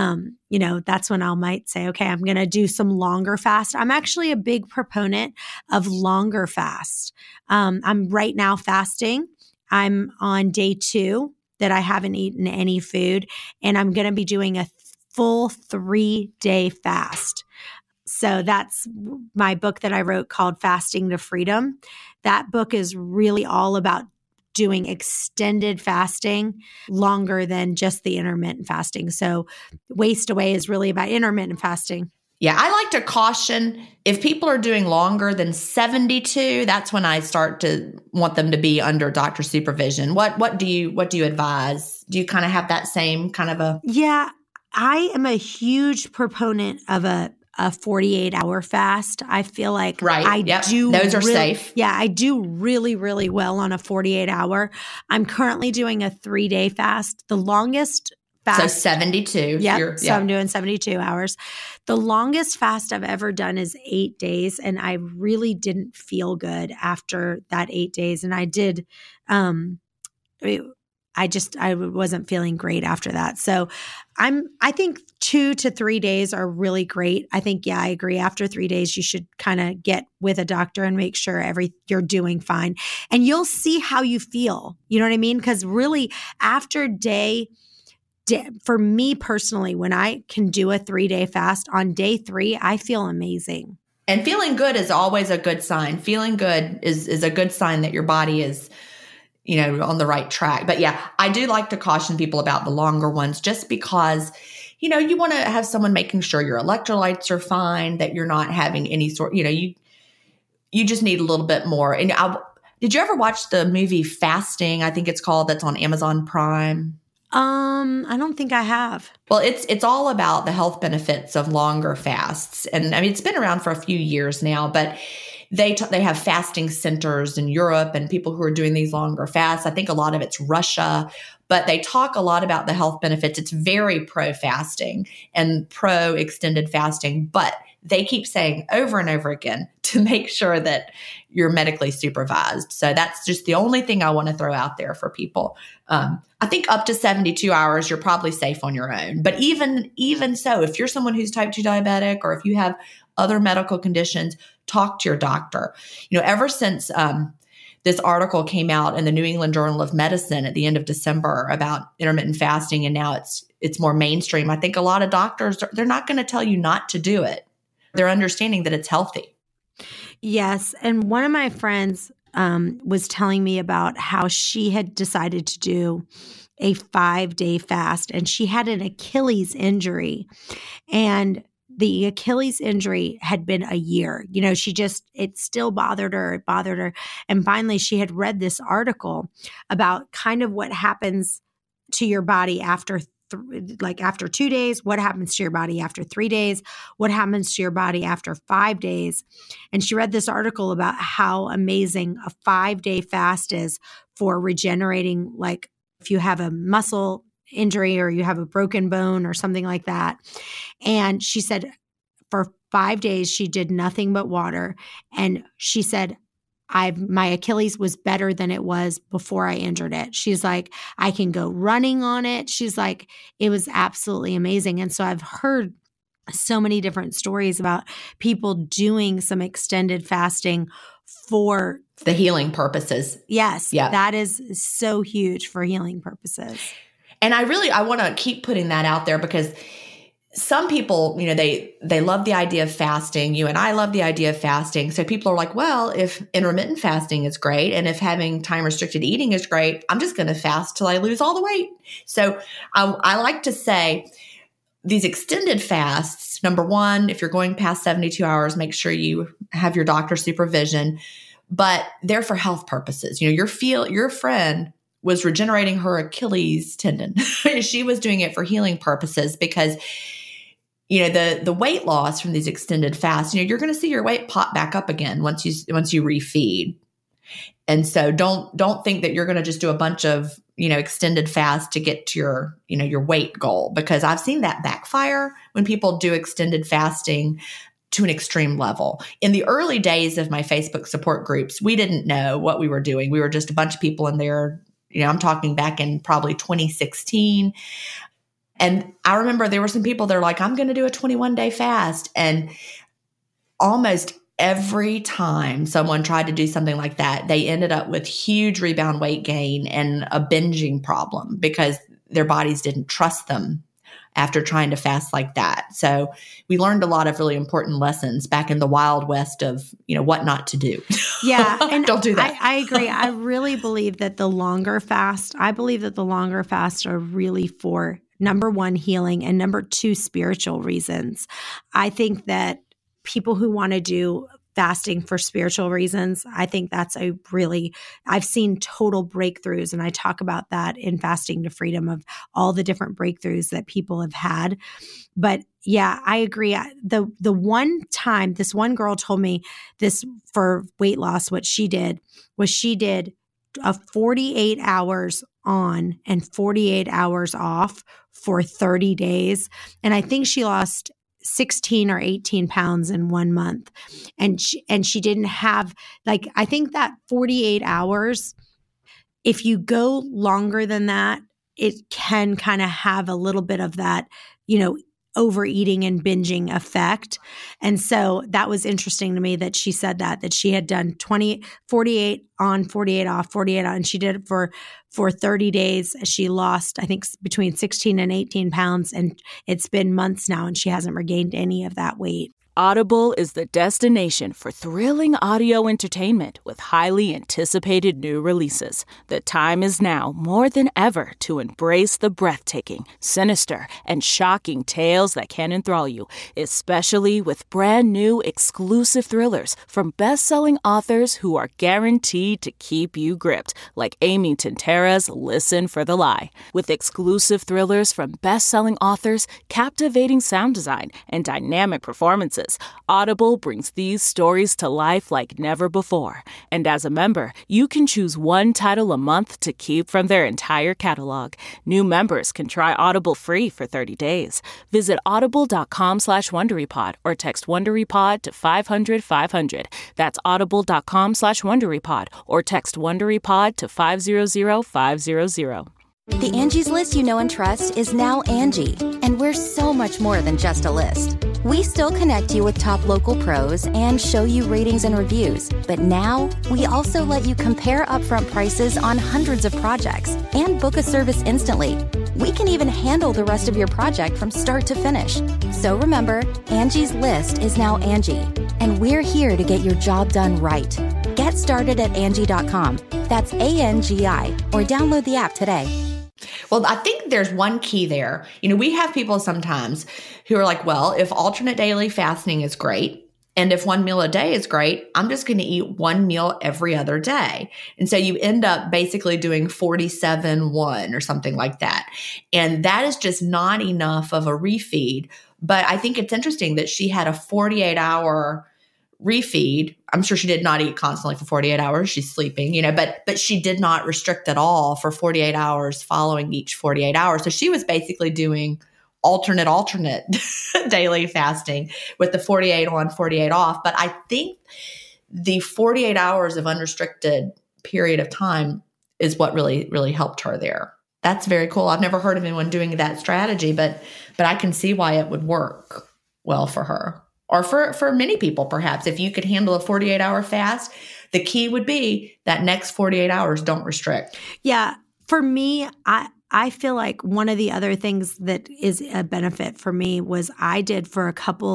that's when I might say, okay, I'm going to do some longer fast. I'm actually a big proponent of longer fast. I'm right now fasting. I'm on day 2 that I haven't eaten any food, and I'm going to be doing a full 3-day fast. So that's my book that I wrote called Fasting to Freedom. That book is really all about doing extended fasting longer than just the intermittent fasting. So Waste Away is really about intermittent fasting. Yeah, I like to caution if people are doing longer than 72, that's when I start to want them to be under doctor supervision. What do you advise? Do you kind of have that same kind of a? Yeah, I am a huge proponent of a a 48-hour fast. I feel like Those are safe. Yeah, I do really, really well on a 48-hour. I'm currently doing a 3-day fast. The longest fast. So 72. Yep. So I'm doing 72 hours. The longest fast I've ever done is 8 days. And I really didn't feel good after that 8 days. And I did, I wasn't feeling great after that. So I think 2 to 3 days are really great. I think, I agree. After 3 days, you should kind of get with a doctor and make sure you're doing fine. And you'll see how you feel. You know what I mean? Because really after for me personally, when I can do a 3-day fast on day 3, I feel amazing. And feeling good is always a good sign. Feeling good is a good sign that your body is, on the right track. But I do like to caution people about the longer ones just because, you want to have someone making sure your electrolytes are fine, that you're not having any sort, you just need a little bit more. And did you ever watch the movie Fasting? I think it's called, that's on Amazon Prime. I don't think I have. Well, it's all about the health benefits of longer fasts. And I mean, it's been around for a few years now, but they have fasting centers in Europe and people who are doing these longer fasts. I think a lot of it's Russia, but they talk a lot about the health benefits. It's very pro-fasting and pro-extended fasting, but they keep saying over and over again to make sure that you're medically supervised. So that's just the only thing I want to throw out there for people. I think up to 72 hours, you're probably safe on your own. But even so, if you're someone who's type 2 diabetic, or if you have other medical conditions, talk to your doctor. Ever since this article came out in the New England Journal of Medicine at the end of December about intermittent fasting, and now it's more mainstream, I think a lot of doctors, they're not going to tell you not to do it. They're understanding that it's healthy. Yes. And one of my friends was telling me about how she had decided to do a 5-day fast, and she had an Achilles injury, and the Achilles injury had been a year. It still bothered her. And finally, she had read this article about kind of what happens to your body after 2 days, what happens to your body after 3 days, what happens to your body after 5 days. And she read this article about how amazing a 5-day fast is for regenerating, like if you have a muscle injury or you have a broken bone or something like that. And she said for 5 days, she did nothing but water. And she said, my Achilles was better than it was before I injured it. She's like, I can go running on it. She's like, it was absolutely amazing. And so I've heard so many different stories about people doing some extended fasting for the healing purposes. Yes. Yeah. That is so huge for healing purposes. And I want to keep putting that out there because some people, they love the idea of fasting. You and I love the idea of fasting. So people are like, well, if intermittent fasting is great and if having time-restricted eating is great, I'm just going to fast till I lose all the weight. So I like to say these extended fasts, number one, if you're going past 72 hours, make sure you have your doctor's supervision, but they're for health purposes. Your friend was regenerating her Achilles tendon. She was doing it for healing purposes because the weight loss from these extended fasts, you're going to see your weight pop back up again once you refeed. And so don't think that you're going to just do a bunch of, extended fast to get to your weight goal, because I've seen that backfire when people do extended fasting to an extreme level. In the early days of my Facebook support groups, we didn't know what we were doing. We were just a bunch of people in there. I'm talking back in probably 2016. And I remember there were some people that are like, I'm going to do a 21-day fast. And almost every time someone tried to do something like that, they ended up with huge rebound weight gain and a binging problem because their bodies didn't trust them after trying to fast like that. So we learned a lot of really important lessons back in the Wild West of, what not to do. Yeah. And don't do that. I agree. I really believe that the longer fasts are really for number one, healing, and number two, spiritual reasons. I think that people who want to do fasting for spiritual reasons. I think that's I've seen total breakthroughs. And I talk about that in Fasting to Freedom of all the different breakthroughs that people have had. But yeah, I agree. The one time this one girl told me this for weight loss, what she did was she did a 48 hours on and 48 hours off for 30 days. And I think she lost 16 or 18 pounds in 1 month. And she didn't have, like, I think that 48 hours, if you go longer than that, it can kind of have a little bit of that, overeating and binging effect. And so that was interesting to me that she said that she had done 48 on, 48 off, 48 on, and she did it for 30 days. She lost, I think, between 16 and 18 pounds, and it's been months now, and she hasn't regained any of that weight. Audible is the destination for thrilling audio entertainment with highly anticipated new releases. The time is now more than ever to embrace the breathtaking, sinister, and shocking tales that can enthrall you, especially with brand new exclusive thrillers from best-selling authors who are guaranteed to keep you gripped, like Amy Tintera's Listen for the Lie. With exclusive thrillers from best-selling authors, captivating sound design, and dynamic performances, Audible brings these stories to life like never before. And as a member, you can choose one title a month to keep from their entire catalog. New members can try Audible free for 30 days. Visit audible.com/WonderyPod or text WonderyPod to 500-500. That's audible.com/WonderyPod or text WonderyPod to 500-500. The Angie's List you know and trust is now Angie, and we're so much more than just a list. We still connect you with top local pros and show you ratings and reviews, but now we also let you compare upfront prices on hundreds of projects and book a service instantly. We can even handle the rest of your project from start to finish. So remember, Angie's List is now Angie, and we're here to get your job done right. Get started at Angie.com. That's ANGI, or download the app today. Well, I think there's one key there. We have people sometimes who are like, well, if alternate daily fasting is great, and if one meal a day is great, I'm just going to eat one meal every other day. And so you end up basically doing 47-1 or something like that. And that is just not enough of a refeed. But I think it's interesting that she had a 48-hour refeed. I'm sure she did not eat constantly for 48 hours. She's sleeping, but she did not restrict at all for 48 hours following each 48 hours. So she was basically doing alternate daily fasting with the 48 on, 48 off. But I think the 48 hours of unrestricted period of time is what really, really helped her there. That's very cool. I've never heard of anyone doing that strategy, but I can see why it would work well for her. Or for many people, perhaps, if you could handle a 48-hour fast, the key would be that next 48 hours, don't restrict. Yeah. For me, I feel like one of the other things that is a benefit for me was I did for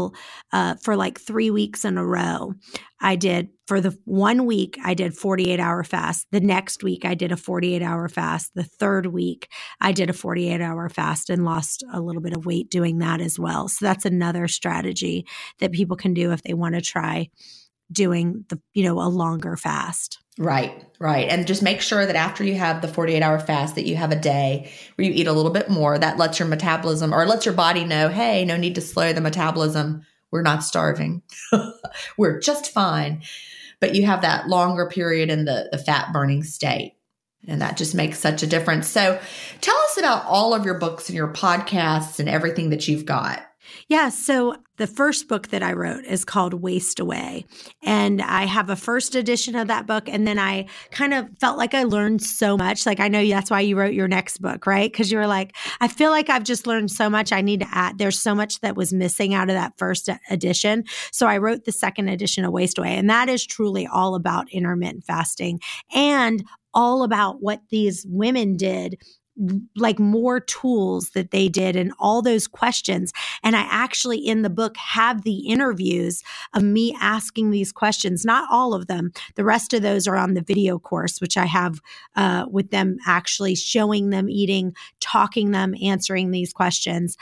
for like 3 weeks in a row. I did for the 1 week, I did 48-hour fast. The next week, I did a 48-hour fast. The third week, I did a 48-hour fast and lost a little bit of weight doing that as well. So that's another strategy that people can do if they want to try doing a longer fast. Right. And just make sure that after you have the 48-hour fast that you have a day where you eat a little bit more. That lets your metabolism, or lets your body know, hey, no need to slow the metabolism. We're not starving. We're just fine. But you have that longer period in the fat burning state. And that just makes such a difference. So tell us about all of your books and your podcasts and everything that you've got. Yeah. So the first book that I wrote is called Waste Away. And I have a first edition of that book. And then I kind of felt like I learned so much. Like, I know that's why you wrote your next book, right? Because you were like, I feel like I've just learned so much. I need to add, there's so much that was missing out of that first edition. So I wrote the second edition of Waste Away. And that is truly all about intermittent fasting and all about what these women did, like more tools that they did and all those questions. And I actually in the book have the interviews of me asking these questions, not all of them. The rest of those are on the video course, which I have with them actually showing them eating, talking them, answering these questions.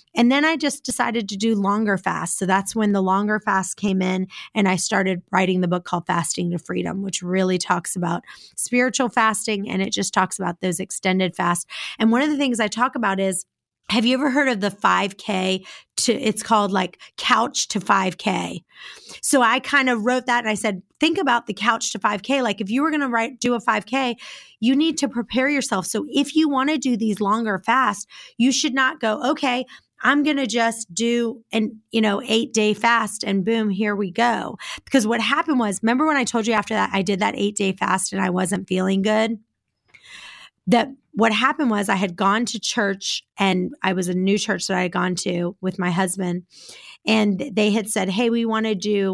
And then I just decided to do longer fasts. So that's when the longer fast came in, and I started writing the book called Fasting to Freedom, which really talks about spiritual fasting, and it just talks about those extended fasts. And one of the things I talk about is, have you ever heard of the 5K it's called like Couch to 5K. So I kind of wrote that and I said, think about the Couch to 5K. Like if you were going to do a 5K, you need to prepare yourself. So if you want to do these longer fasts, you should not go, okay, I'm going to just do an 8-day fast and boom, here we go. Because what happened was, remember when I told you after that, I did that 8-day fast and I wasn't feeling good? That what happened was I had gone to church, and I was a new church that I had gone to with my husband. And they had said, hey, we're going to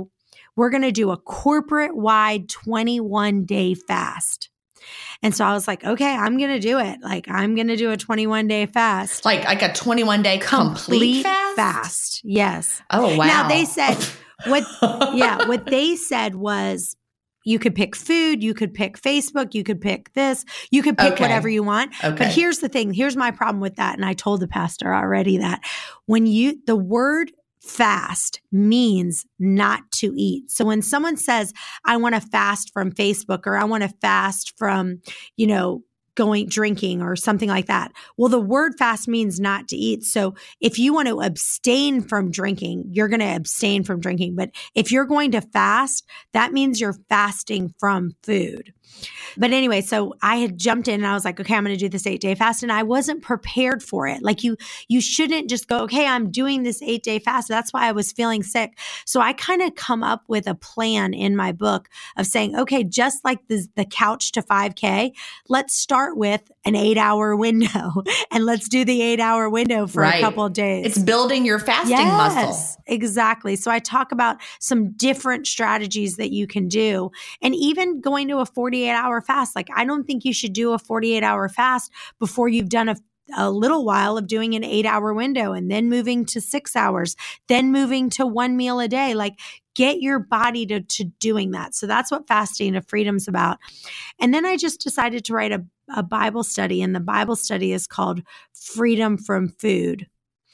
do a corporate wide 21-day fast. And so I was like, okay, I'm going to do it. Like I'm going to do a 21-day fast. Like a 21-day complete fast? Yes. Oh, wow. Now they said, what they said was, you could pick food, you could pick Facebook, you could pick this, you could pick whatever you want. Okay. But here's the thing, here's my problem with that. And I told the pastor already that the word fast means not to eat. So when someone says, I want to fast from Facebook, or I want to fast from, drinking or something like that. Well, the word fast means not to eat. So if you want to abstain from drinking, you're going to abstain from drinking. But if you're going to fast, that means you're fasting from food. But anyway, so I had jumped in and I was like, okay, I'm going to do this 8-day fast. And I wasn't prepared for it. Like you shouldn't just go, okay, I'm doing this 8-day fast. That's why I was feeling sick. So I kind of come up with a plan in my book of saying, okay, just like the Couch to 5K, let's start with an 8-hour window and let's do the 8-hour window for a couple of days. It's building your fasting muscle. Exactly. So I talk about some different strategies that you can do, and even going to a 48-hour fast. Like I don't think you should do a 48-hour fast before you've done a little while of doing an 8-hour window and then moving to 6 hours, then moving to one meal a day. Like get your body to doing that. So that's what Fasting to Freedom's about. And then I just decided to write a Bible study, and the Bible study is called Freedom from Food.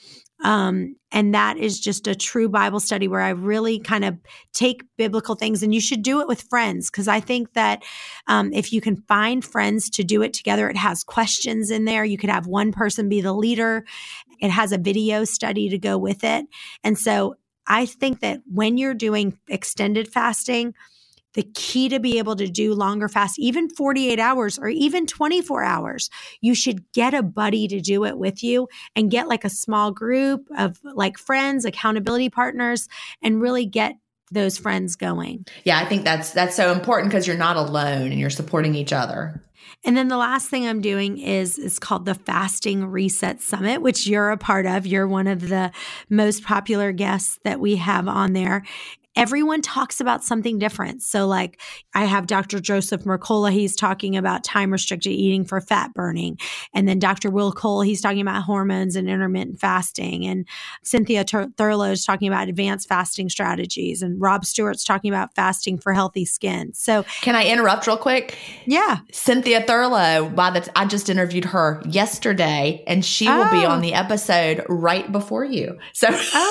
And that is just a true Bible study where I really kind of take biblical things, and you should do it with friends. Cause I think that, if you can find friends to do it together, it has questions in there. You could have one person be the leader. It has a video study to go with it. And so I think that when you're doing extended fasting, the key to be able to do longer fasts, even 48 hours or even 24 hours, you should get a buddy to do it with you and get like a small group of like friends, accountability partners, and really get those friends going. Yeah, I think that's so important because you're not alone and you're supporting each other. And then the last thing I'm doing is called the Fasting Reset Summit, which you're a part of. You're one of the most popular guests that we have on there. Everyone talks about something different. So like I have Dr. Joseph Mercola, he's talking about time-restricted eating for fat burning. And then Dr. Will Cole, he's talking about hormones and intermittent fasting. And Cynthia Thurlow is talking about advanced fasting strategies. And Rob Stewart's talking about fasting for healthy skin. So can I interrupt real quick? Yeah. Cynthia Thurlow, I just interviewed her yesterday, and she will be on the episode right before you. So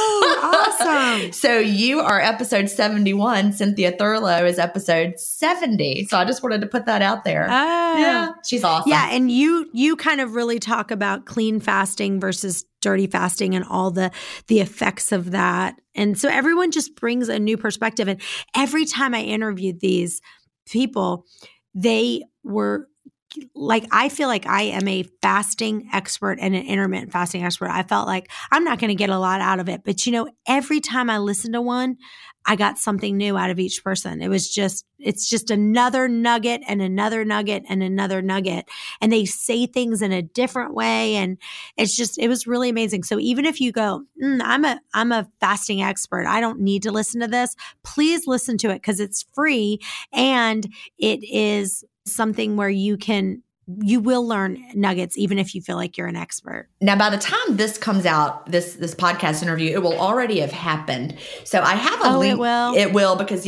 awesome. So you are episode 71. Cynthia Thurlow is episode 70. So I just wanted to put that out there. Yeah. She's awesome. Yeah. And you kind of really talk about clean fasting versus dirty fasting and all the effects of that. And so everyone just brings a new perspective. And every time I interviewed these people, they were like, I feel like I am a fasting expert and an intermittent fasting expert. I felt like I'm not going to get a lot out of it. But every time I listened to one, I got something new out of each person. It's just another nugget and another nugget and another nugget. And they say things in a different way. And it was really amazing. So even if you go, I'm a fasting expert, I don't need to listen to this, please listen to it because it's free. And it is something where you will learn nuggets, even if you feel like you're an expert. Now, by the time this comes out, this podcast interview, it will already have happened. So I have a link. It will because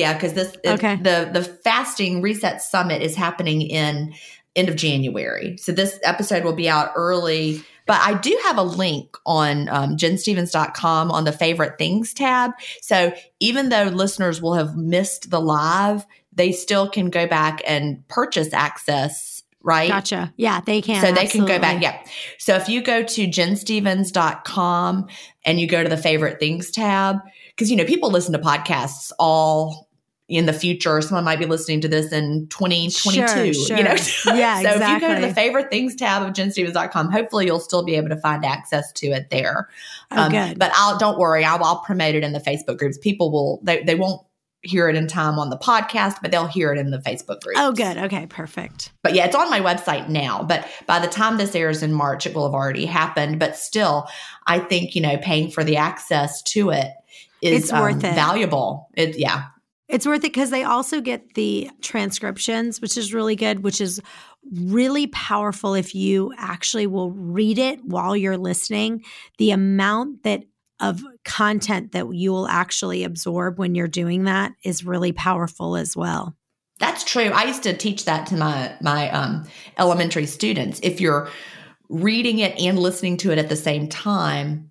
the Fasting Reset Summit is happening in end of January. So this episode will be out early But I do have a link on jenstevens.com on the favorite things tab. So even though listeners will have missed the live, they still can go back and purchase access, right? Gotcha. Yeah, they can. So they absolutely. can go back. Yeah. So if you go to jenstevens.com and you go to the favorite things tab, because, people listen to podcasts all in the future. Someone might be listening to this in 2022, Sure. Yeah, so exactly. If you go to the the favorite things tab of jenstevens.com, hopefully you'll still be able to find access to it there. Good. But don't worry, I'll promote it in the Facebook groups. People they won't hear it in time on the podcast, but they'll hear it in the Facebook groups. Oh, good. Okay, perfect. But yeah, it's on my website now. But by the time this airs in March, it will have already happened. But still, I think, paying for the access to it is It's worth it. Valuable. It's worth it because they also get the transcriptions, which is really good, which is really powerful if you actually will read it while you're listening. The amount of content that you will actually absorb when you're doing that is really powerful as well. That's true. I used to teach that to my elementary students. If you're reading it and listening to it at the same time,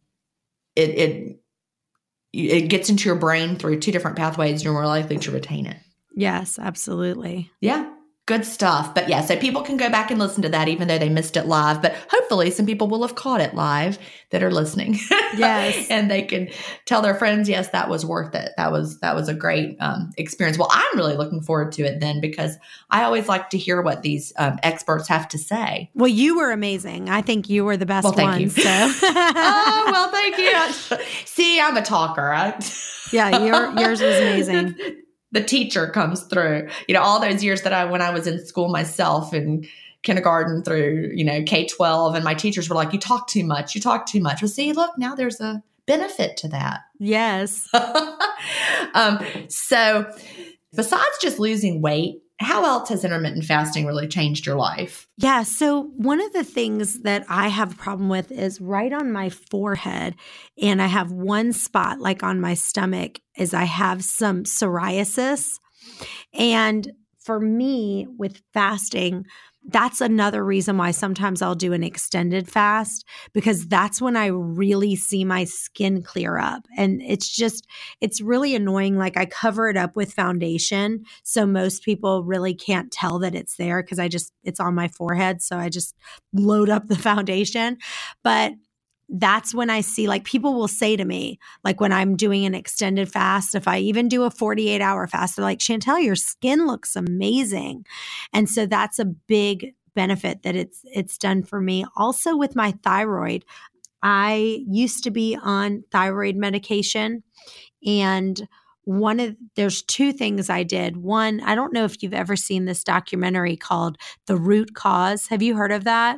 it gets into your brain through two different pathways. You're more likely to retain it. Yes, absolutely. Yeah. Good stuff. But yeah, so people can go back and listen to that even though they missed it live. But hopefully some people will have caught it live that are listening. Yes. And they can tell their friends, yes, that was worth it. That was a great experience. Well, I'm really looking forward to it then because I always like to hear what these experts have to say. Well, you were amazing. I think you were the best one. Thank you. So. Oh, well, thank you. See, I'm a talker. Yeah, yours was amazing. The teacher comes through, all those years that when I was in school myself in kindergarten through, K-12, and my teachers were like, you talk too much. Well, see, look, now there's a benefit to that. Yes. So besides just losing weight, how else has intermittent fasting really changed your life? Yeah. So one of the things that I have a problem with is right on my forehead, and I have one spot like on my stomach is I have some psoriasis. And for me with fasting, that's another reason why sometimes I'll do an extended fast because that's when I really see my skin clear up. And it's really annoying. Like I cover it up with foundation. So most people really can't tell that it's there because it's on my forehead. So I just load up the foundation. But that's when I see, like, people will say to me, like when I'm doing an extended fast, if I even do a 48-hour fast, they're like, Chantel, your skin looks amazing. And so that's a big benefit that it's done for me. Also with my thyroid, I used to be on thyroid medication, and there's two things I did. One, I don't know if you've ever seen this documentary called The Root Cause. Have you heard of that?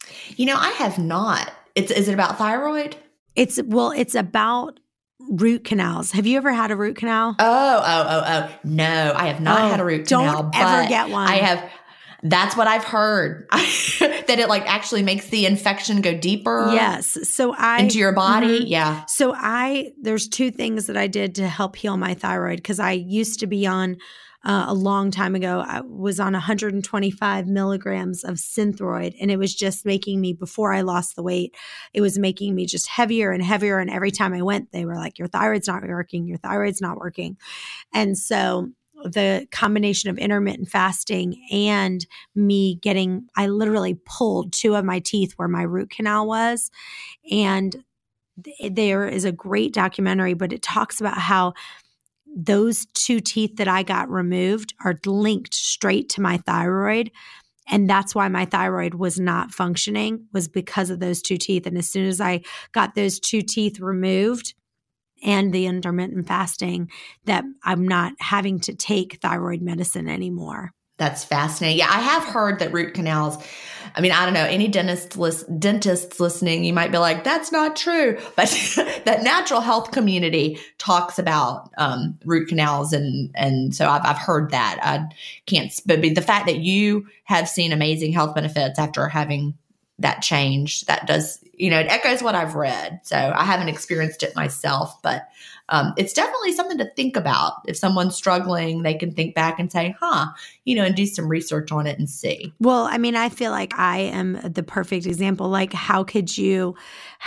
I have not. Is it about thyroid? It's about root canals. Have you ever had a root canal? Oh. No, I have not had a root canal. Don't ever get one. I have. That's what I've heard. That it like actually makes the infection go deeper. Yes. So into your body. Mm-hmm. Yeah. So there's two things that I did to help heal my thyroid because I used to be on a long time ago, I was on 125 milligrams of Synthroid, and it was just making me, before I lost the weight, it was making me just heavier and heavier. And every time I went, they were like, your thyroid's not working. Your thyroid's not working. And so the combination of intermittent fasting and me I literally pulled two of my teeth where my root canal was. And there is a great documentary, but it talks about how those two teeth that I got removed are linked straight to my thyroid. And that's why my thyroid was not functioning, was because of those two teeth. And as soon as I got those two teeth removed and the intermittent fasting, that I'm not having to take thyroid medicine anymore. That's fascinating. Yeah, I have heard that root canals, I mean, I don't know, any dentists listening, you might be like, that's not true. But that natural health community talks about root canals. And so I've heard that. I can't, but the fact that you have seen amazing health benefits after having that change, that does, it echoes what I've read. So I haven't experienced it myself, but it's definitely something to think about. If someone's struggling, they can think back and say, and do some research on it and see. Well, I mean, I feel like I am the perfect example. Like, how can you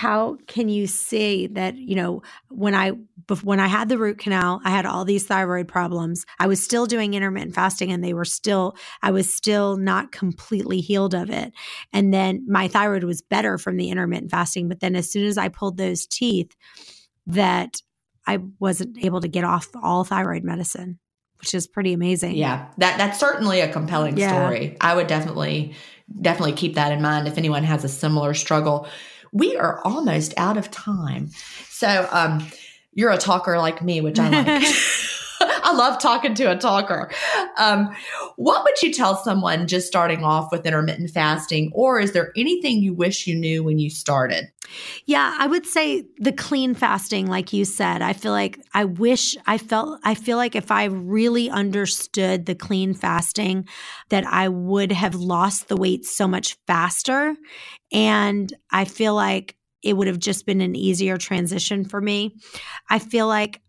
see that, when I had the root canal, I had all these thyroid problems. I was still doing intermittent fasting and I was still not completely healed of it. And then my thyroid was better from the intermittent fasting. But then as soon as I pulled those teeth, that I wasn't able to get off all thyroid medicine, which is pretty amazing. Yeah, that's certainly a compelling story. I would definitely keep that in mind if anyone has a similar struggle. We are almost out of time. So you're a talker like me, which I like. I love talking to a talker. What would you tell someone just starting off with intermittent fasting, or is there anything you wish you knew when you started? Yeah, I would say the clean fasting, like you said. I feel like I feel like if I really understood the clean fasting, that I would have lost the weight so much faster. And I feel like it would have just been an easier transition for me. I feel like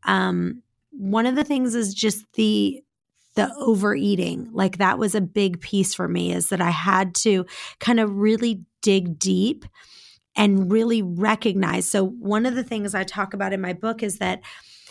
one of the things is just the overeating. Like, that was a big piece for me, is that I had to kind of really dig deep and really recognize. So one of the things I talk about in my book is that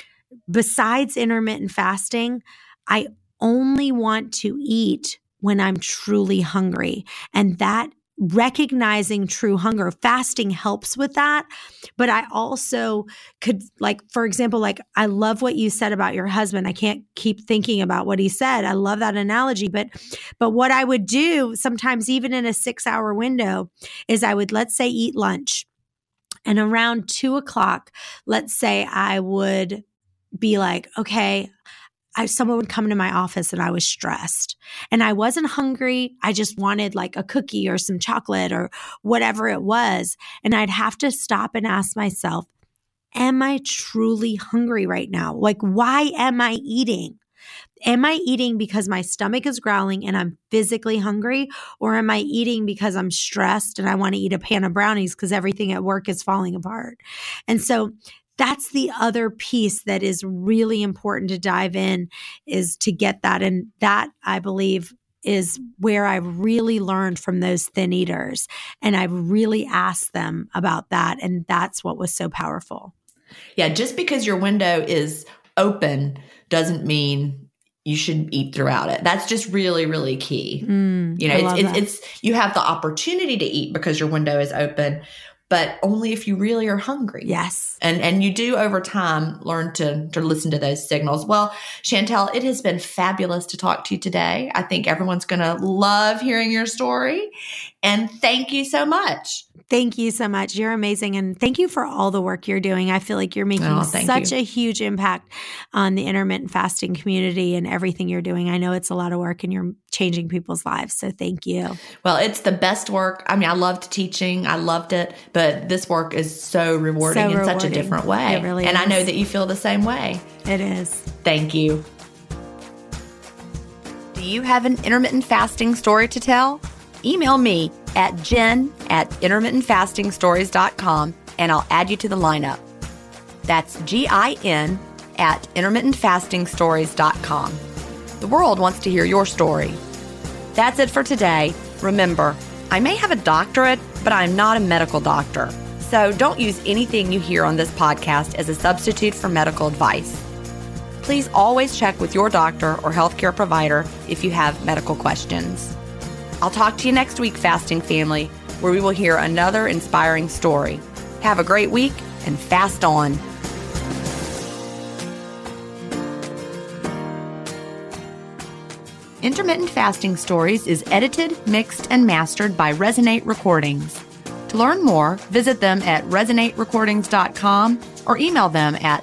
besides intermittent fasting, I only want to eat when I'm truly hungry. And that recognizing true hunger, fasting helps with that. But I also could, like, for example, like, I love what you said about your husband. I can't keep thinking about what he said. I love that analogy. But what I would do sometimes, even in a 6-hour window, is I would, let's say, eat lunch. And around 2:00, let's say I would be like, okay, someone would come into my office and I was stressed and I wasn't hungry. I just wanted like a cookie or some chocolate or whatever it was. And I'd have to stop and ask myself, am I truly hungry right now? Like, why am I eating? Am I eating because my stomach is growling and I'm physically hungry? Or am I eating because I'm stressed and I want to eat a pan of brownies because everything at work is falling apart? And so that's the other piece that is really important to dive in, is to get that. And that, I believe, is where I really learned from those thin eaters. And I really asked them about that. And that's what was so powerful. Yeah. Just because your window is open doesn't mean you should eat throughout it. That's just really, really key. It's you have the opportunity to eat because your window is open, but only if you really are hungry. Yes. And you do over time learn to listen to those signals. Well, Chantel, it has been fabulous to talk to you today. I think everyone's going to love hearing your story. And thank you so much. Thank you so much. You're amazing. And thank you for all the work you're doing. I feel like you're making such a huge impact on the intermittent fasting community and everything you're doing. I know it's a lot of work and you're changing people's lives. So thank you. Well, it's the best work. I mean, I loved teaching. I loved it. But this work is so rewarding in such a different way. It really is. And I know that you feel the same way. It is. Thank you. Do you have an intermittent fasting story to tell? Email me at jen@intermittentfastingstories.com and I'll add you to the lineup. That's GIN@intermittentfastingstories.com. The world wants to hear your story. That's it for today. Remember, I may have a doctorate, but I'm not a medical doctor. So don't use anything you hear on this podcast as a substitute for medical advice. Please always check with your doctor or healthcare provider if you have medical questions. I'll talk to you next week, Fasting Family, where we will hear another inspiring story. Have a great week and fast on. Intermittent Fasting Stories is edited, mixed, and mastered by Resonate Recordings. To learn more, visit them at resonaterecordings.com or email them at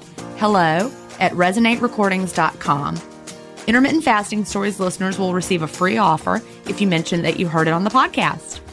hello@resonaterecordings.com. Intermittent Fasting Stories listeners will receive a free offer if you mention that you heard it on the podcast.